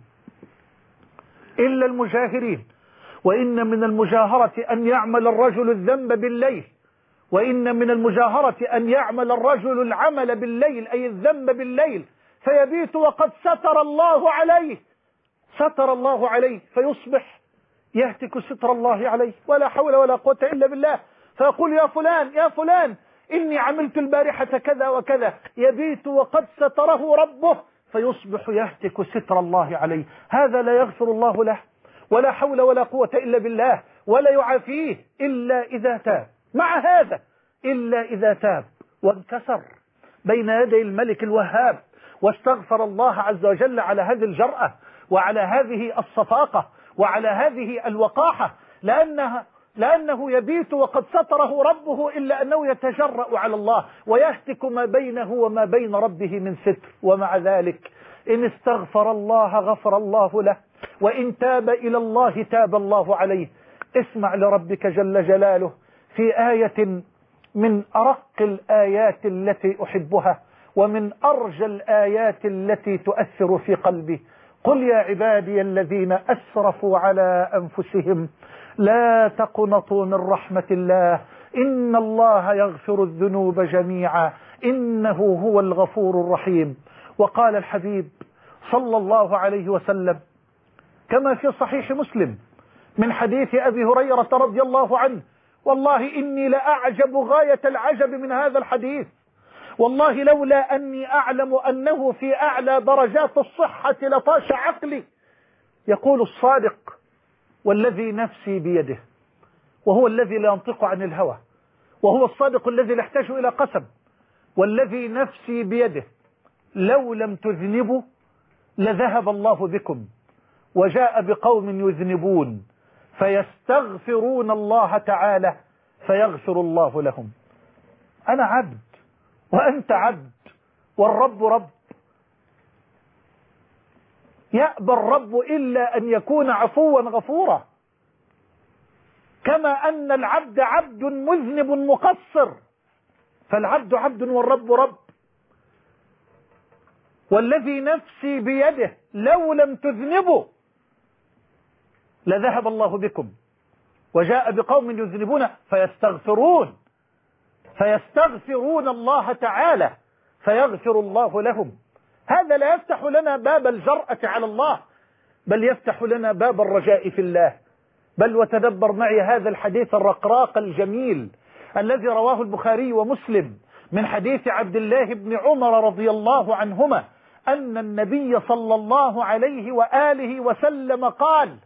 Speaker 1: إلا المجاهرين. وإن من المجاهرة أن يعمل الرجل الذنب بالليل، وإن من المجاهرة أن يعمل الرجل العمل بالليل أي الذنب بالليل فيبيت وقد ستر الله عليه، ستر الله عليه، فيصبح يهتك ستر الله عليه ولا حول ولا قوة إلا بالله، فيقول: يا فلان يا فلان إني عملت البارحة كذا وكذا، يبيت وقد ستره ربه فيصبح يهتك ستر الله عليه. هذا لا يغفر الله له ولا حول ولا قوة إلا بالله، ولا يعافيه إلا إذا تاب. مع هذا إلا إذا تاب وانكسر بين يدي الملك الوهاب واستغفر الله عز وجل على هذه الجرأة وعلى هذه الصفاقة وعلى هذه الوقاحة، لأنه يبيت وقد ستره ربه، إلا أنه يتجرأ على الله ويهتك ما بينه وما بين ربه من ستر. ومع ذلك إن استغفر الله غفر الله له، وإن تاب إلى الله تاب الله عليه. اسمع لربك جل جلاله في آية من أرق الآيات التي أحبها ومن أرجى الآيات التي تؤثر في قلبي: قل يا عبادي الذين أسرفوا على أنفسهم لا تقنطوا من رحمة الله إن الله يغفر الذنوب جميعا إنه هو الغفور الرحيم. وقال الحبيب صلى الله عليه وسلم كما في صحيح مسلم من حديث أبي هريرة رضي الله عنه: والله إني لأعجب غاية العجب من هذا الحديث، والله لولا أني أعلم أنه في أعلى درجات الصحة لطاش عقلي. يقول الصادق: والذي نفسي بيده، وهو الذي لا ينطق عن الهوى، وهو الصادق الذي لا يحتاج إلى قسم: والذي نفسي بيده لو لم تذنبوا لذهب الله بكم وجاء بقوم يذنبون فيستغفرون الله تعالى فيغفر الله لهم. أنا عبد وأنت عبد والرب رب، يأبى الرب إلا أن يكون عفوا غفورا، كما أن العبد عبد مذنب مقصر، فالعبد عبد والرب رب. والذي نفسي بيده لو لم تذنبوا لذهب الله بكم وجاء بقوم يذنبون فيستغفرون الله تعالى فيغفر الله لهم. هذا لا يفتح لنا باب الجرأة على الله، بل يفتح لنا باب الرجاء في الله. بل وتدبر معي هذا الحديث الرقراق الجميل الذي رواه البخاري ومسلم من حديث عبد الله بن عمر رضي الله عنهما أن النبي صلى الله عليه وآله وسلم قال: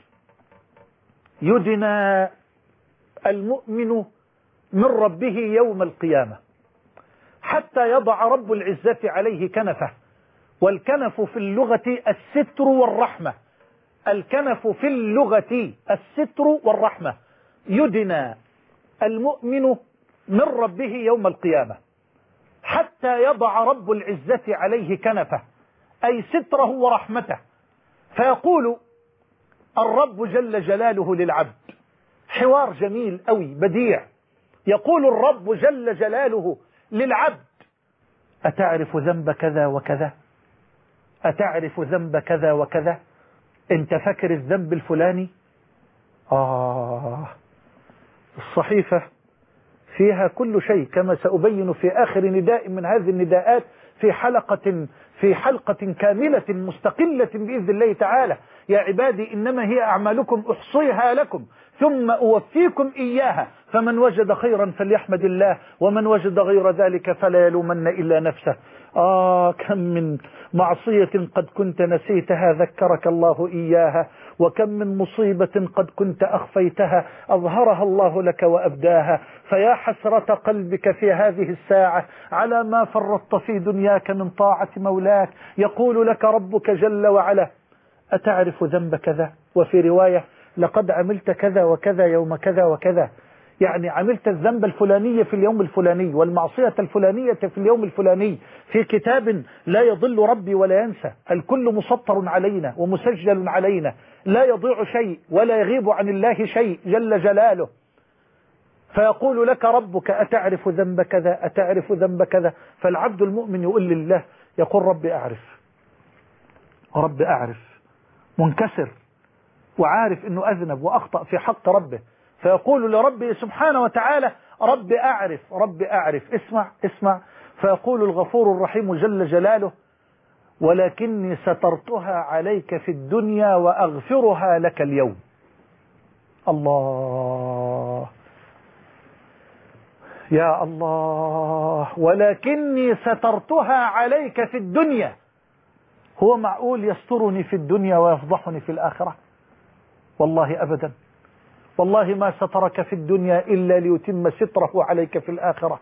Speaker 1: يدنى المؤمن من ربه يوم القيامة حتى يضع رب العزة عليه كنفه. والكنف في اللغة الستر والرحمة، الكنف في اللغة الستر والرحمة. يدنى المؤمن من ربه يوم القيامة حتى يضع رب العزة عليه كنفه، أي ستره ورحمته. فيقول الرب جل جلاله للعبد، حوار جميل أوي بديع، يقول الرب جل جلاله للعبد: أتعرف ذنب كذا وكذا؟ أتعرف ذنب كذا وكذا؟ أنت فاكر الذنب الفلاني؟ الصحيفة فيها كل شيء، كما سأبين في آخر نداء من هذه النداءات في حلقة كاملة مستقلة بإذن الله تعالى. يا عبادي إنما هي أعمالكم أحصيها لكم ثم أوفيكم إياها، فمن وجد خيرا فليحمد الله، ومن وجد غير ذلك فلا يلومن إلا نفسه. كم من معصية قد كنت نسيتها ذكرك الله إياها، وكم من مصيبة قد كنت أخفيتها أظهرها الله لك وأبداها. فيا حسرة قلبك في هذه الساعة على ما فرطت في دنياك من طاعة مولاك. يقول لك ربك جل وعلا: أتعرف ذنب كذا؟ وفي رواية: لقد عملت كذا وكذا يوم كذا وكذا، يعني عملت الذنب الفلاني في اليوم الفلاني والمعصية الفلانية في اليوم الفلاني، في كتاب لا يضل ربي ولا ينسى، الكل مسطر علينا ومسجل علينا، لا يضيع شيء ولا يغيب عن الله شيء جل جلاله. فيقول لك ربك: أتعرف ذنب كذا؟ أتعرف ذنب كذا؟ فالعبد المؤمن يقول لله، يقول: ربي أعرف، رب أعرف، منكسر وعارف أنه أذنب وأخطأ في حق ربه، فيقول لربه سبحانه وتعالى: رب أعرف، رب أعرف. اسمع. فيقول الغفور الرحيم جل جلاله: ولكني سترتها عليك في الدنيا وأغفرها لك اليوم. الله، يا الله، ولكني سترتها عليك في الدنيا. هو معقول يسترني في الدنيا ويفضحني في الآخرة؟ والله أبدا، والله ما سترك في الدنيا إلا ليتم ستره عليك في الآخرة.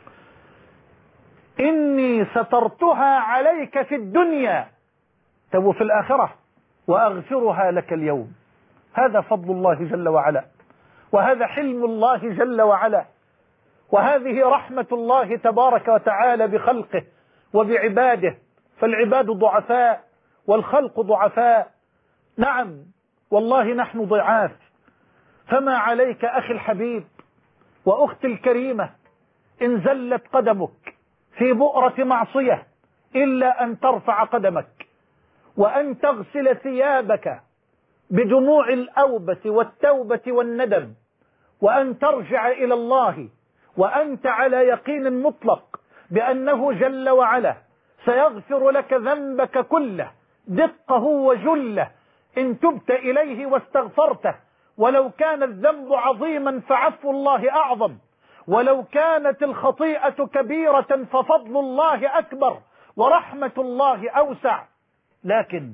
Speaker 1: إني سترتها عليك في الدنيا، تو في الآخرة، وأغفرها لك اليوم. هذا فضل الله جل وعلا، وهذا حلم الله جل وعلا، وهذه رحمة الله تبارك وتعالى بخلقه وبعباده، فالعباد ضعفاء والخلق ضعفاء. نعم والله نحن ضعاف، فما عليك أخي الحبيب وأختي الكريمة إن زلت قدمك في بؤرة معصية إلا أن ترفع قدمك وأن تغسل ثيابك بدموع الأوبة والتوبة والندم، وأن ترجع إلى الله وأنت على يقين مطلق بأنه جل وعلا سيغفر لك ذنبك كله دقه وجله إن تبت إليه واستغفرته. ولو كان الذنب عظيما فعفو الله أعظم، ولو كانت الخطيئة كبيرة ففضل الله أكبر ورحمة الله أوسع. لكن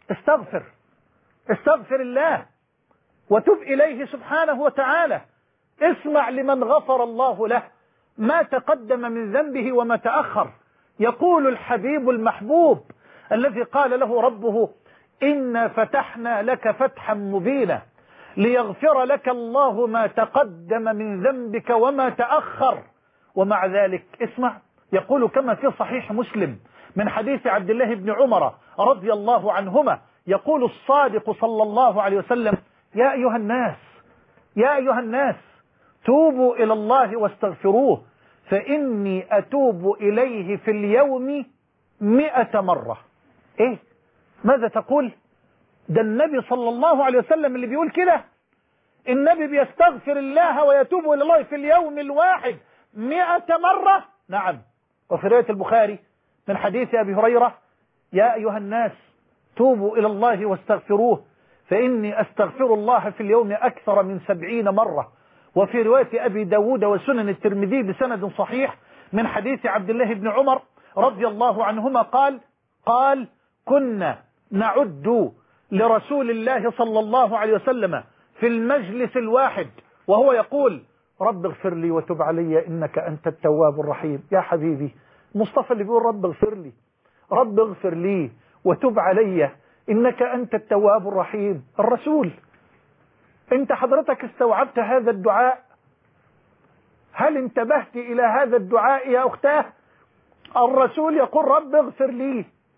Speaker 1: استغفر الله وتب إليه سبحانه وتعالى. اسمع لمن غفر الله له ما تقدم من ذنبه وما تأخر. يقول الحبيب المحبوب الذي قال له ربه: إنا فتحنا لك فتحا مبينا ليغفر لك الله ما تقدم من ذنبك وما تأخر. ومع ذلك اسمع، يقول كما في صحيح مسلم من حديث عبد الله بن عمر رضي الله عنهما، يقول الصادق صلى الله عليه وسلم: يا أيها الناس توبوا إلى الله واستغفروه فإني أتوب إليه في اليوم 100 مرة. إيه؟ ماذا تقول؟ ده النبي صلى الله عليه وسلم اللي بيقول كده. النبي بيستغفر الله ويتوب إلى الله في اليوم الواحد 100 مرة. نعم. وفي رواية البخاري من حديث أبي هريرة: يا أيها الناس توبوا إلى الله واستغفروه فإني أستغفر الله في اليوم أكثر من 70 مرة. وفي رواية أبي داود وسنن الترمذي بسند صحيح من حديث عبد الله بن عمر رضي الله عنهما قال: كنا نعد لرسول الله صلى الله عليه وسلم في المجلس الواحد وهو يقول: رب اغفر لي وتب علي إنك أنت التواب الرحيم. يا حبيبي مصطفى اللي بيقول رب اغفر لي وتب علي إنك أنت التواب الرحيم. الرسول، أنت حضرتك استوعبت هذا الدعاء؟ هل انتبهت إلى هذا الدعاء يا أختاه؟ الرسول يقول: رب اغفر لي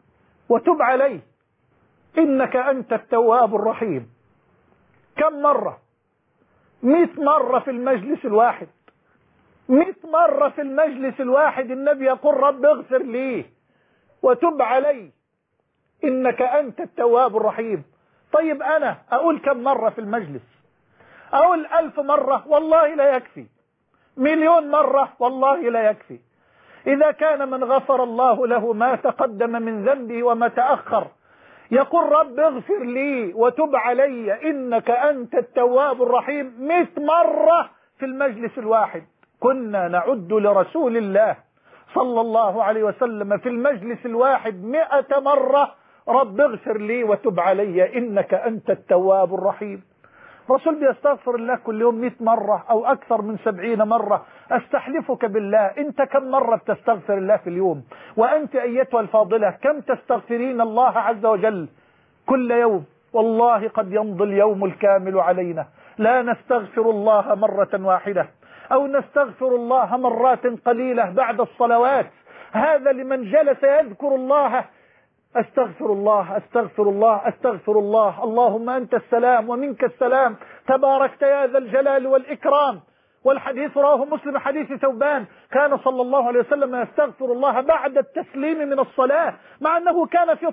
Speaker 1: وتب علي إنك أنت التواب الرحيم. كم مرة؟ 100 مرة في المجلس الواحد. 100 مرة في المجلس الواحد النبي يقول رب اغفر لي وتب علي إنك أنت التواب الرحيم. طيب أنا أقول كم مرة في المجلس؟ أقول 1000 مرة والله لا يكفي، 1,000,000 مرة والله لا يكفي. إذا كان من غفر الله له ما تقدم من ذنبه وما تأخر يقول رب اغفر لي وتب علي إنك أنت التواب الرحيم 100 مرة في المجلس الواحد. كنا نعد لرسول الله صلى الله عليه وسلم في المجلس الواحد 100 مرة رب اغفر لي وتب علي إنك أنت التواب الرحيم. رسول بيستغفر الله كل يوم 100 مرة أو أكثر من 70 مرة. أستحلفك بالله أنت كم مرة بتستغفر الله في اليوم؟ وأنت أيتها الفاضلة كم تستغفرين الله عز وجل كل يوم؟ والله قد يمضي اليوم الكامل علينا لا نستغفر الله مرة واحدة أو نستغفر الله مرات قليلة بعد الصلوات. هذا لمن جلس يذكر الله أستغفر الله أستغفر الله أستغفر الله، اللهم أنت السلام ومنك السلام تباركت يا ذا الجلال والإكرام. والحديث رواه مسلم حديث ثوبان كان صلى الله عليه وسلم يستغفر الله بعد التسليم من الصلاة، مع أنه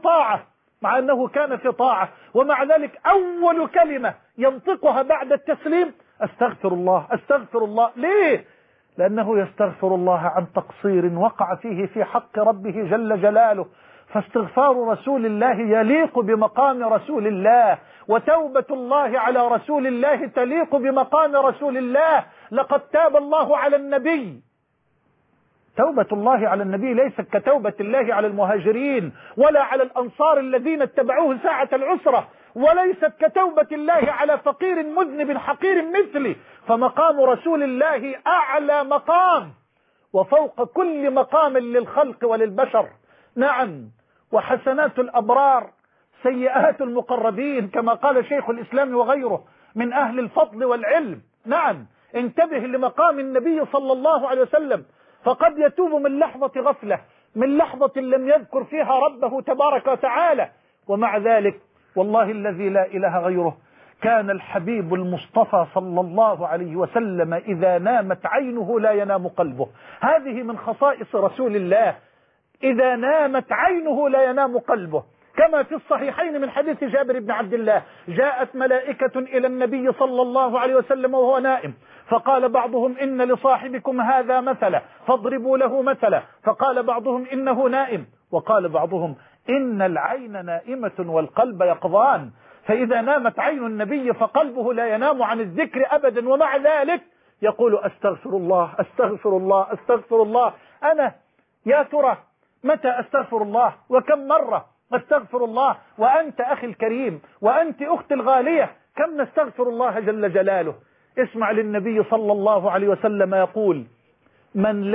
Speaker 1: كان في طاعة ومع ذلك أول كلمة ينطقها بعد التسليم أستغفر الله أستغفر الله. ليه؟ لأنه يستغفر الله عن تقصير وقع فيه في حق ربه جل جلاله. فاستغفار رسول الله يليق بمقام رسول الله، وتوبة الله على رسول الله تليق بمقام رسول الله. لقد تاب الله على النبي. توبة الله على النبي ليست كتوبة الله على المهاجرين ولا على الأنصار الذين اتبعوه ساعة العسرة، وليست كتوبة الله على فقير مذنب حقير مثلي. فمقام رسول الله أعلى مقام وفوق كل مقام للخلق وللبشر. نعم، وحسنات الأبرار سيئات المقربين كما قال شيخ الإسلام وغيره من أهل الفضل والعلم. نعم، انتبه لمقام النبي صلى الله عليه وسلم، فقد يتوب من لحظة غفلة، من لحظة لم يذكر فيها ربه تبارك وتعالى، ومع ذلك والله الذي لا إله غيره كان الحبيب المصطفى صلى الله عليه وسلم إذا نامت عينه لا ينام قلبه. هذه من خصائص رسول الله، إذا نامت عينه لا ينام قلبه، كما في الصحيحين من حديث جابر بن عبد الله جاءت ملائكة إلى النبي صلى الله عليه وسلم وهو نائم، فقال بعضهم إن لصاحبكم هذا مثلا فاضربوا له مثلا، فقال بعضهم إنه نائم، وقال بعضهم إن العين نائمة والقلب يقظان. فإذا نامت عين النبي فقلبه لا ينام عن الذكر أبدا، ومع ذلك يقول أستغفر الله أستغفر الله أستغفر الله. أنا يا ترى متى أستغفر الله وكم مرة أستغفر الله؟ وأنت أخي الكريم وأنت أختي الغالية كم نستغفر الله جل جلاله؟ اسمع للنبي صلى الله عليه وسلم يقول من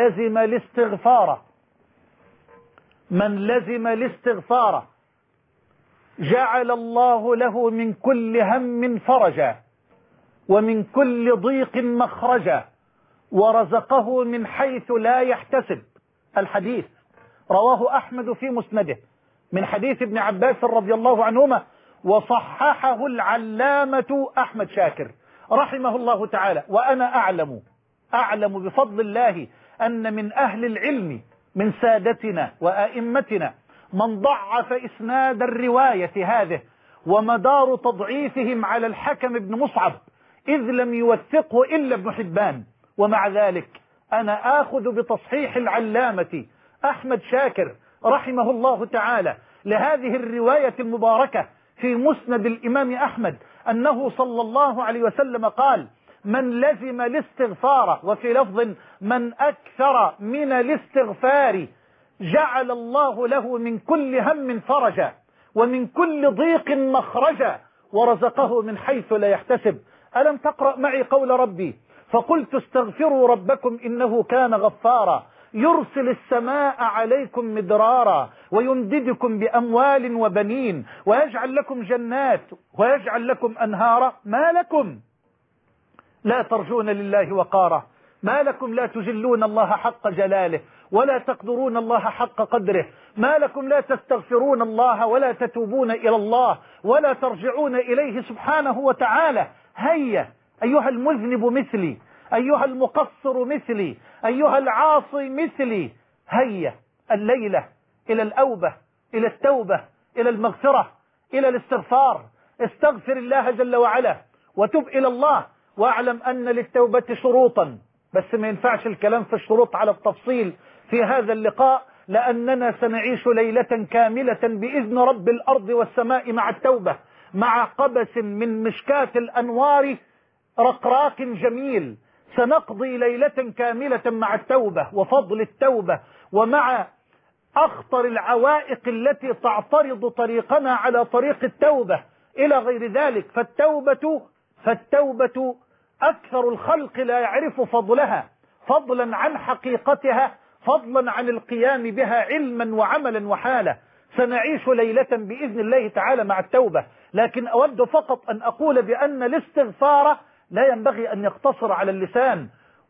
Speaker 1: لزم الاستغفار جعل الله له من كل هم فرجا ومن كل ضيق مخرجا ورزقه من حيث لا يحتسب. الحديث رواه أحمد في مسنده من حديث ابن عباس رضي الله عنهما، وصححه العلامة أحمد شاكر رحمه الله تعالى. وأنا أعلم بفضل الله أن من أهل العلم من سادتنا وأئمتنا من ضعف إسناد الرواية هذه، ومدار تضعيفهم على الحكم بن مصعب إذ لم يوثقه إلا ابن حبان. ومع ذلك أنا آخذ بتصحيح العلامة أحمد شاكر رحمه الله تعالى لهذه الرواية المباركة في مسند الإمام أحمد أنه صلى الله عليه وسلم قال من لزم الاستغفار، وفي لفظ من أكثر من الاستغفار جعل الله له من كل هم فرجا ومن كل ضيق مخرجا ورزقه من حيث لا يحتسب. ألم تقرأ معي قول ربي فقلت استغفروا ربكم إنه كان غفارا يرسل السماء عليكم مدرارا ويمددكم بأموال وبنين ويجعل لكم جنات ويجعل لكم أنهارا ما لكم لا ترجون لله وقارا ما لكم لا تجلون الله حق جلاله ولا تقدرون الله حق قدره. ما لكم لا تستغفرون الله ولا تتوبون إلى الله ولا ترجعون إليه سبحانه وتعالى. هيا أيها المذنب مثلي، أيها المقصر مثلي، أيها العاصي مثلي، هيا الليلة إلى الأوبة، إلى التوبة، إلى المغفرة، إلى الاستغفار. استغفر الله جل وعلا وتب إلى الله، واعلم أن للتوبة شروطا، بس ما ينفعش الكلام في الشروط على التفصيل في هذا اللقاء، لأننا سنعيش ليلة كاملة بإذن رب الأرض والسماء مع التوبة، مع قبس من مشكاة الأنوار رقراق جميل. سنقضي ليلة كاملة مع التوبة وفضل التوبة، ومع أخطر العوائق التي تعترض طريقنا على طريق التوبة إلى غير ذلك. فالتوبة أكثر الخلق لا يعرف فضلها، فضلا عن حقيقتها، فضلا عن القيام بها علما وعملا وحالا. سنعيش ليلة بإذن الله تعالى مع التوبة، لكن أود فقط أن أقول بأن الاستغفار لا ينبغي أن يقتصر على اللسان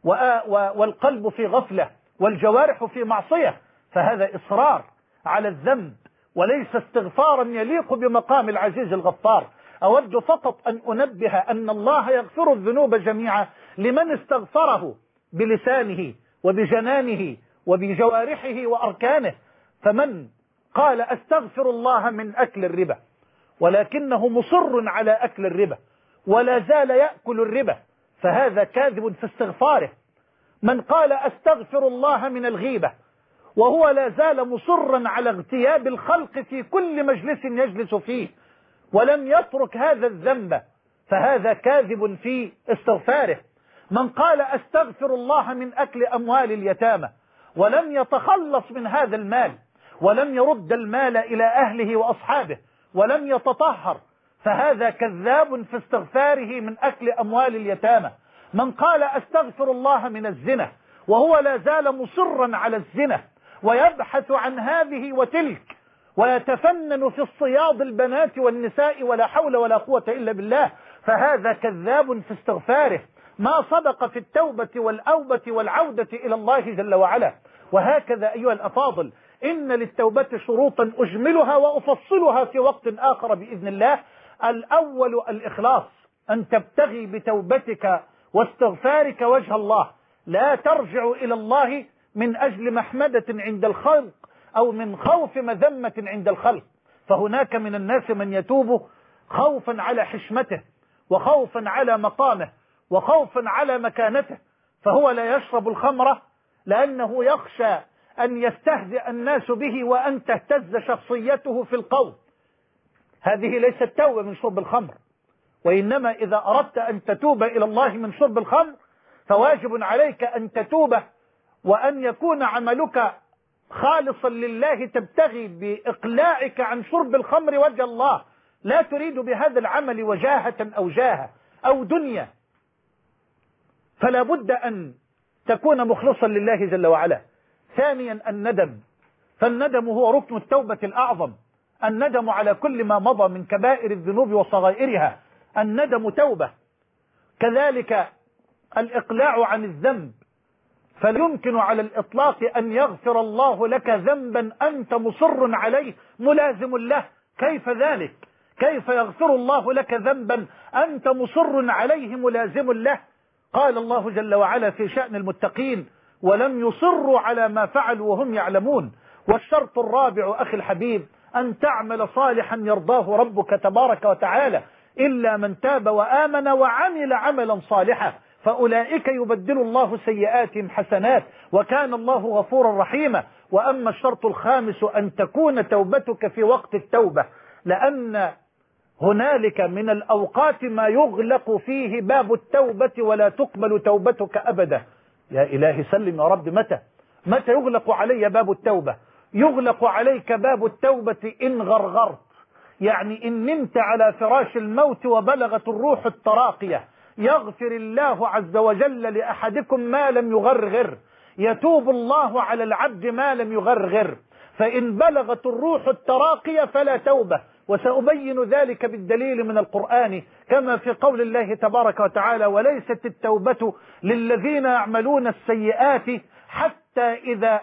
Speaker 1: والقلب في غفلة والجوارح في معصية، فهذا إصرار على الذنب وليس استغفارا يليق بمقام العزيز الغفار. أود فقط أن أنبه أن الله يغفر الذنوب جميعا لمن استغفره بلسانه وبجنانه وبجوارحه وأركانه. فمن قال أستغفر الله من أكل الربا ولكنه مصر على أكل الربا ولا زال يأكل الربا، فهذا كاذب في استغفاره. من قال أستغفر الله من الغيبة وهو لا زال مصرا على اغتياب الخلق في كل مجلس يجلس فيه ولم يترك هذا الذنب، فهذا كاذب في استغفاره. من قال أستغفر الله من أكل أموال اليتامى ولم يتخلص من هذا المال ولم يرد المال إلى أهله وأصحابه ولم يتطهر، فهذا كذاب في استغفاره من أكل أموال اليتامى. من قال أستغفر الله من الزنا وهو لا زال مصرا على الزنا ويبحث عن هذه وتلك ويتفنن في اصطياد البنات والنساء ولا حول ولا قوة إلا بالله، فهذا كذاب في استغفاره. ما صدق في التوبة والأوبة والعودة إلى الله جل وعلا. وهكذا أيها الأفاضل، إن للتوبة شروطا أجملها وأفصلها في وقت آخر بإذن الله. الأول الإخلاص، أن تبتغي بتوبتك واستغفارك وجه الله، لا ترجع إلى الله من أجل محمدة عند الخلق أو من خوف مذمة عند الخلق. فهناك من الناس من يتوب خوفا على حشمته وخوفا على مقامه وخوفا على مكانته، فهو لا يشرب الخمر لأنه يخشى أن يستهزئ الناس به وأن تهتز شخصيته في القول. هذه ليست توبة من شرب الخمر، وإنما إذا أردت أن تتوب إلى الله من شرب الخمر فواجب عليك أن تتوب وأن يكون عملك خالصا لله، تبتغي بإقلاعك عن شرب الخمر وجه الله، لا تريد بهذا العمل وجاهة أو جاهة أو دنيا، فلا بد أن تكون مخلصا لله جل وعلا. ثانيا الندم، فالندم هو ركن التوبة الأعظم، الندم على كل ما مضى من كبائر الذنوب وصغائرها، الندم توبة. كذلك الإقلاع عن الذنب، فيمكن على الإطلاق أن يغفر الله لك ذنبا أنت مصر عليه ملازم له. كيف ذلك؟ كيف يغفر الله لك ذنبا أنت مصر عليه ملازم له؟ قال الله جل وعلا في شأن المتقين: ولم يصروا على ما فعلوا وهم يعلمون. والشرط الرابع أخي الحبيب أن تعمل صالحا يرضاه ربك تبارك وتعالى، إلا من تاب وآمن وعمل عملا صالحا فأولئك يبدل الله سيئاتهم حسنات وكان الله غفورا رحيما. وأما الشرط الخامس أن تكون توبتك في وقت التوبة، لأن هنالك من الأوقات ما يغلق فيه باب التوبة ولا تقبل توبتك أبدا. يا إلهي سلم يا رب، متى يغلق علي باب التوبة؟ يغلق عليك باب التوبة إن غرغرت، يعني إن نمت على فراش الموت وبلغت الروح التراقية، يغفر الله عز وجل لأحدكم ما لم يغرغر، يتوب الله على العبد ما لم يغرغر، فإن بلغت الروح التراقية فلا توبة. وسأبين ذلك بالدليل من القرآن كما في قول الله تبارك وتعالى: وليست التوبة للذين يعملون السيئات حتى إذا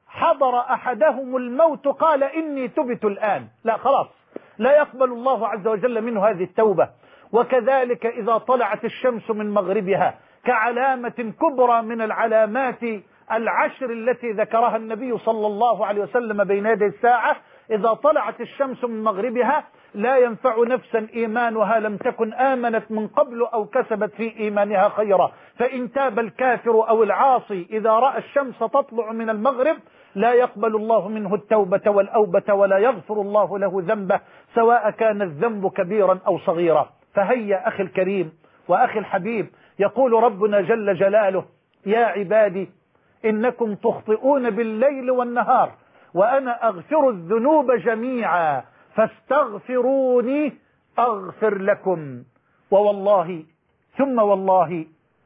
Speaker 1: حضر أحدهم الموت قال إني تبت الآن، لا خلاص، لا يقبل الله عز وجل منه هذه التوبة. وكذلك إذا طلعت الشمس من مغربها كعلامة كبرى من العلامات العشر التي ذكرها النبي صلى الله عليه وسلم بين يدي الساعة، إذا طلعت الشمس من مغربها لا ينفع نفسا إيمانها لم تكن آمنت من قبل أو كسبت في إيمانها خيرا. فإن تاب الكافر أو العاصي إذا رأى الشمس تطلع من المغرب لا يقبل الله منه التوبة والأوبة ولا يغفر الله له ذنبه، سواء كان الذنب كبيرا أو صغيرا. فهيا أخي الكريم وأخي الحبيب، يقول ربنا جل جلاله: يا عبادي إنكم تخطئون بالليل والنهار وأنا أغفر الذنوب جميعا فاستغفروني أغفر لكم. ووالله ثم والله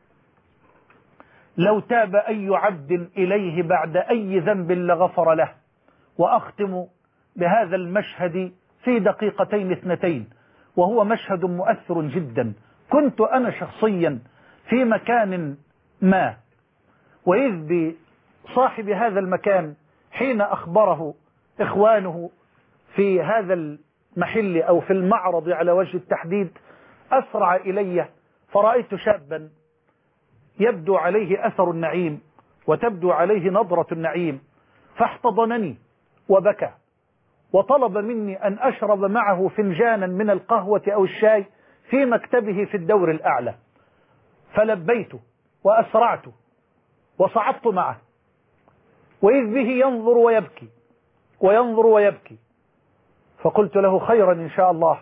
Speaker 1: لو تاب أي عبد إليه بعد أي ذنب لغفر له. وأختم بهذا المشهد في دقيقتين اثنتين، وهو مشهد مؤثر جدا. كنت أنا شخصيا في مكان ما، وإذ بصاحب هذا المكان حين أخبره إخوانه في هذا المحل أو في المعرض على وجه التحديد، أسرع إلي فرأيت شابا يبدو عليه أثر النعيم وتبدو عليه نظرة النعيم، فاحتضنني وبكى وطلب مني أن أشرب معه فنجانا من القهوة أو الشاي في مكتبه في الدور الأعلى. فلبيت وأسرعت وصعدت معه، وإذ به ينظر ويبكي وينظر ويبكي، فقلت له: خيرا إن شاء الله،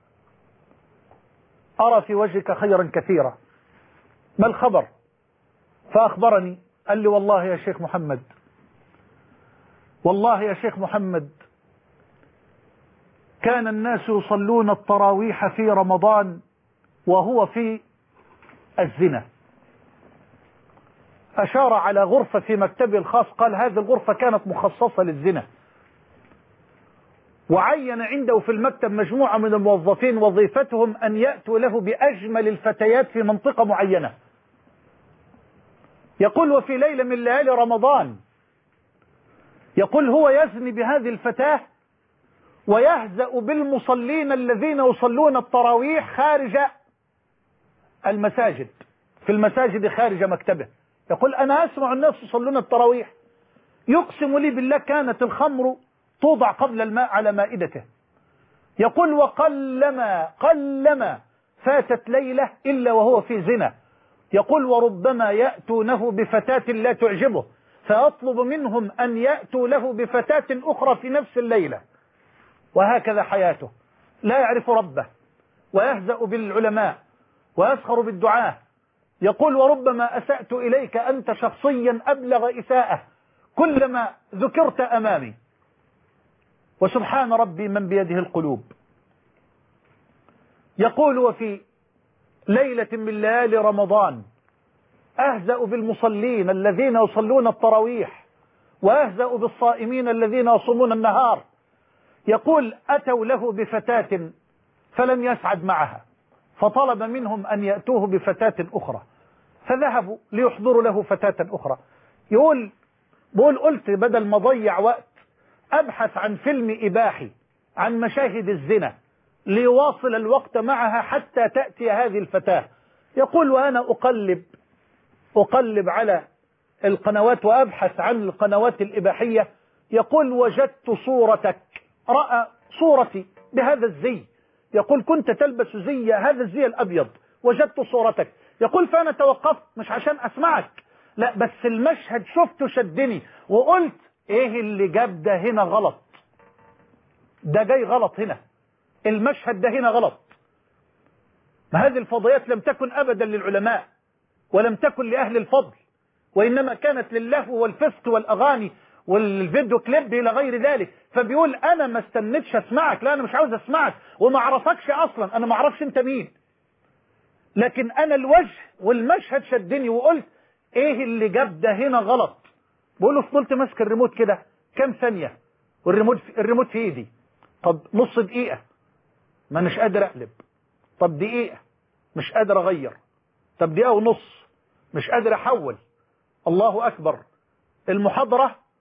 Speaker 1: أرى في وجهك خيرا كثيرا، ما الخبر؟ فأخبرني، قال لي: والله يا شيخ محمد، والله يا شيخ محمد، كان الناس يصلون التراويح في رمضان وهو في الزنا. أشار على غرفة في مكتبه الخاص، قال: هذه الغرفة كانت مخصصة للزنا، وعين عنده في المكتب مجموعة من الموظفين وظيفتهم أن يأتوا له بأجمل الفتيات في منطقة معينة. يقول: وفي ليلة من ليالي رمضان، يقول هو يزني بهذه الفتاة ويهزأ بالمصلين الذين يصلون التراويح خارج المساجد، في المساجد خارج مكتبه. يقول: أنا أسمع الناس يصلون التراويح، يقسم لي بالله كانت الخمر توضع قبل الماء على مائدته. يقول: قلما فاتت ليلة إلا وهو في زنا. يقول: وربما يأتونه بفتاة لا تعجبه فيطلب منهم أن يأتوا له بفتاة أخرى في نفس الليلة. وهكذا حياته، لا يعرف ربه ويهزأ بالعلماء ويسخر بالدعاة. يقول: وربما أسأت إليك أنت شخصيا أبلغ إساءة كلما ذكرت أمامي. وسبحان ربي من بيده القلوب. يقول: وفي ليلة من ليالي رمضان أهزأ بالمصلين الذين يصلون التراويح وأهزأ بالصائمين الذين يصومون النهار. يقول: أتوا له بفتاة فلم يسعد معها، فطلب منهم أن يأتوه بفتاة أخرى، فذهبوا ليحضروا له فتاة أخرى. يقول: قلت بدل ما أضيع وقت أبحث عن فيلم إباحي عن مشاهد الزنا ليواصل الوقت معها حتى تأتي هذه الفتاة. يقول: وأنا أقلب على القنوات وأبحث عن القنوات الإباحية، يقول: وجدت صورتك، رأى صورتي بهذا الزي. يقول: كنت تلبس زي هذا الزي الأبيض، وجدت صورتك. يقول: فأنا توقفت مش عشان أسمعك، لا، بس المشهد شفته شدني وقلت: إيه اللي جاب ده هنا غلط، ده جاي غلط هنا، المشهد ده هنا غلط. ما هذه الفضيات لم تكن أبدا للعلماء ولم تكن لأهل الفضل، وإنما كانت للهو والفسق والأغاني والفيديو كليب إلى غير ذلك. فبيقول: أنا ما استنيتش أسمعك، لا، أنا مش عاوز أسمعك وما أعرفكش أصلا، أنا ما أعرفش أنت مين، لكن أنا الوجه والمشهد شدني وقلت: إيه اللي جاب ده هنا غلط. بقول له: فضلت ماسك الريموت كده كام ثانية والريموت في إيدي. طب نص دقيقة ما مش قادر أقلب، طب دقيقة مش قادر أغير، طب دقيقة ونص مش قادر أحول. الله أكبر. المحاضرة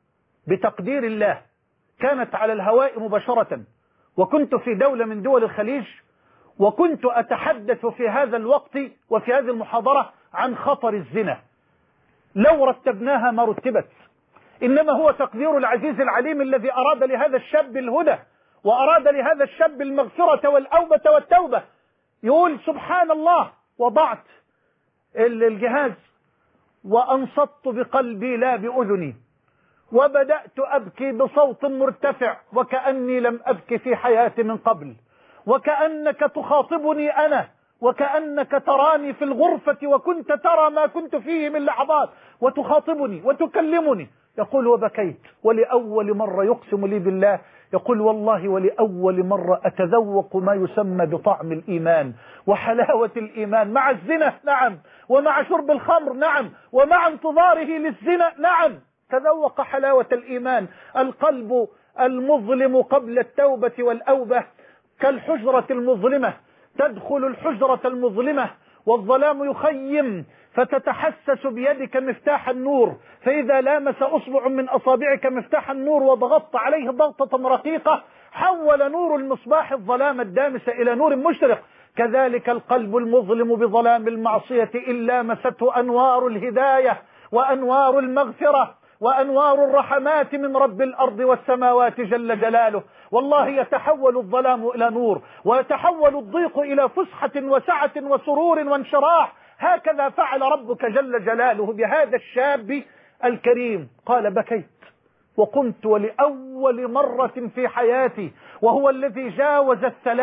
Speaker 1: بتقدير الله كانت على الهواء مباشرة، وكنت في دولة من دول الخليج، وكنت أتحدث في هذا الوقت وفي هذه المحاضرة عن خطر الزنا. لو رتبناها ما رتبت، إنما هو تقدير العزيز العليم الذي أراد لهذا الشاب الهدى، وأراد لهذا الشاب المغفرة والأوبة والتوبة. يقول سبحان الله، وضعت الجهاز وأنصت بقلبي لا بأذني، وبدأت أبكي بصوت مرتفع، وكأني لم أبكي في حياتي من قبل، وكأنك تخاطبني أنا، وكأنك تراني في الغرفة وكنت ترى ما كنت فيه من لحظات، وتخاطبني وتكلمني. يقول وبكيت، ولأول مرة يقسم لي بالله، يقول والله ولأول مرة أتذوق ما يسمى بطعم الإيمان وحلاوة الإيمان، مع الزنا نعم، ومع شرب الخمر نعم، ومع انتظاره للزنا نعم، تذوق حلاوة الإيمان. القلب المظلم قبل التوبة والأوبة كالحجرة المظلمة، تدخل الحجرة المظلمة والظلام يخيم، فتتحسس بيدك مفتاح النور، فإذا لامس أصبع من أصابعك مفتاح النور وضغطت عليه ضغطة رقيقة حول نور المصباح الظلام الدامس إلى نور مشرق. كذلك القلب المظلم بظلام المعصية إن لامسته أنوار الهداية وأنوار المغفرة وأنوار الرحمات من رب الأرض والسماوات جل جلاله، والله يتحول الظلام إلى نور، ويتحول الضيق إلى فسحة وسعة وسرور وانشراح. هكذا فعل ربك جل جلاله بهذا الشاب الكريم. قال بكيت وقمت ولأول مرة في حياتي، وهو الذي جاوز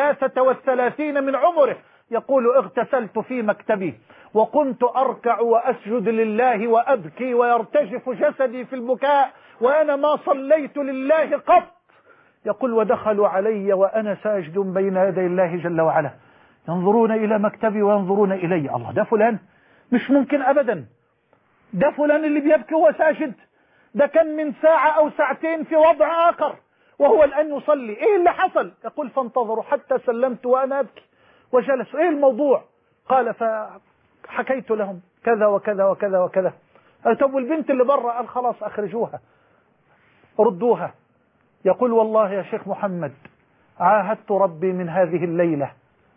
Speaker 1: 33 من عمره، يقول اغتسلت في مكتبي وكنت أركع وأسجد لله وأبكي ويرتجف جسدي في البكاء وأنا ما صليت لله قط. يقول ودخلوا علي وأنا ساجد بين يدي الله جل وعلا، ينظرون إلى مكتبي وينظرون إلي. الله، ده فلان؟ مش ممكن أبدا، ده فلان اللي بيبكي وهو ساجد؟ ده كان من ساعة أو ساعتين في وضع آخر وهو الآن يصلي. إيه اللي حصل؟ يقول فانتظروا حتى سلمت وأنا أبكي وجلسوا. إيه الموضوع؟ قال فحكيت لهم كذا وكذا وكذا وكذا. قال طب والبنت اللي بره؟ قال خلاص أخرجوها ردوها. يقول والله يا شيخ محمد عاهدت ربي من هذه الليلة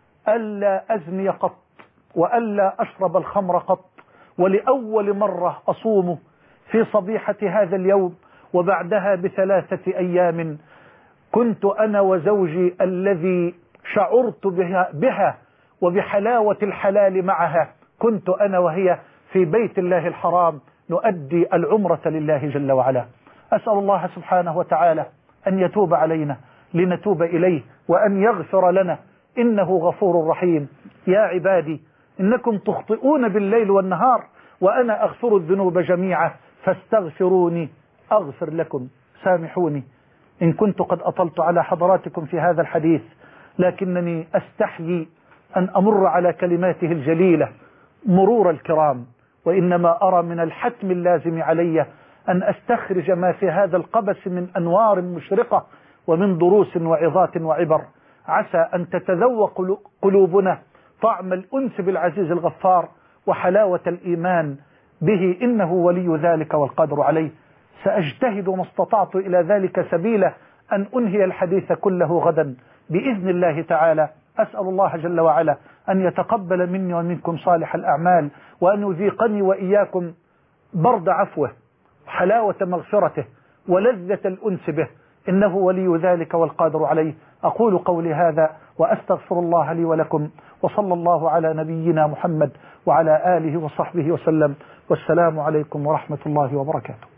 Speaker 1: ألا أزني قط وألا أشرب الخمر قط، ولأول مرة أصوم في صبيحة هذا اليوم، وبعدها ب3 أيام كنت أنا وزوجي الذي شعرت بها وبحلاوة الحلال معها، كنت أنا وهي في بيت الله الحرام نؤدي العمرة لله جل وعلا. أسأل الله سبحانه وتعالى أن يتوب علينا لنتوب إليه، وأن يغفر لنا إنه غفور رحيم. يا عبادي إنكم تخطئون بالليل والنهار وأنا أغفر الذنوب جميعا فاستغفروني أغفر لكم. سامحوني إن كنت قد أطلت على حضراتكم في هذا الحديث، لكنني أستحيي أن أمر على كلماته الجليلة مرور الكرام، وإنما أرى من الحتم اللازم علي أن أستخرج ما في هذا القبس من أنوار مشرقة ومن دروس وعظات وعبر، عسى أن تتذوق قلوبنا طعم الأنس بالعزيز الغفار وحلاوة الإيمان به، إنه ولي ذلك والقادر عليه. سأجتهد ما استطعت إلى ذلك سبيلا أن أنهي الحديث كله غدا بإذن الله تعالى. أسأل الله جل وعلا أن يتقبل مني ومنكم صالح الأعمال، وأن يذيقني وإياكم برد عفوه وحلاوة مغفرته ولذة الأنس به، إنه ولي ذلك والقادر عليه. أقول قولي هذا وأستغفر الله لي ولكم، وصلى الله على نبينا محمد وعلى آله وصحبه وسلم، والسلام عليكم ورحمة الله وبركاته.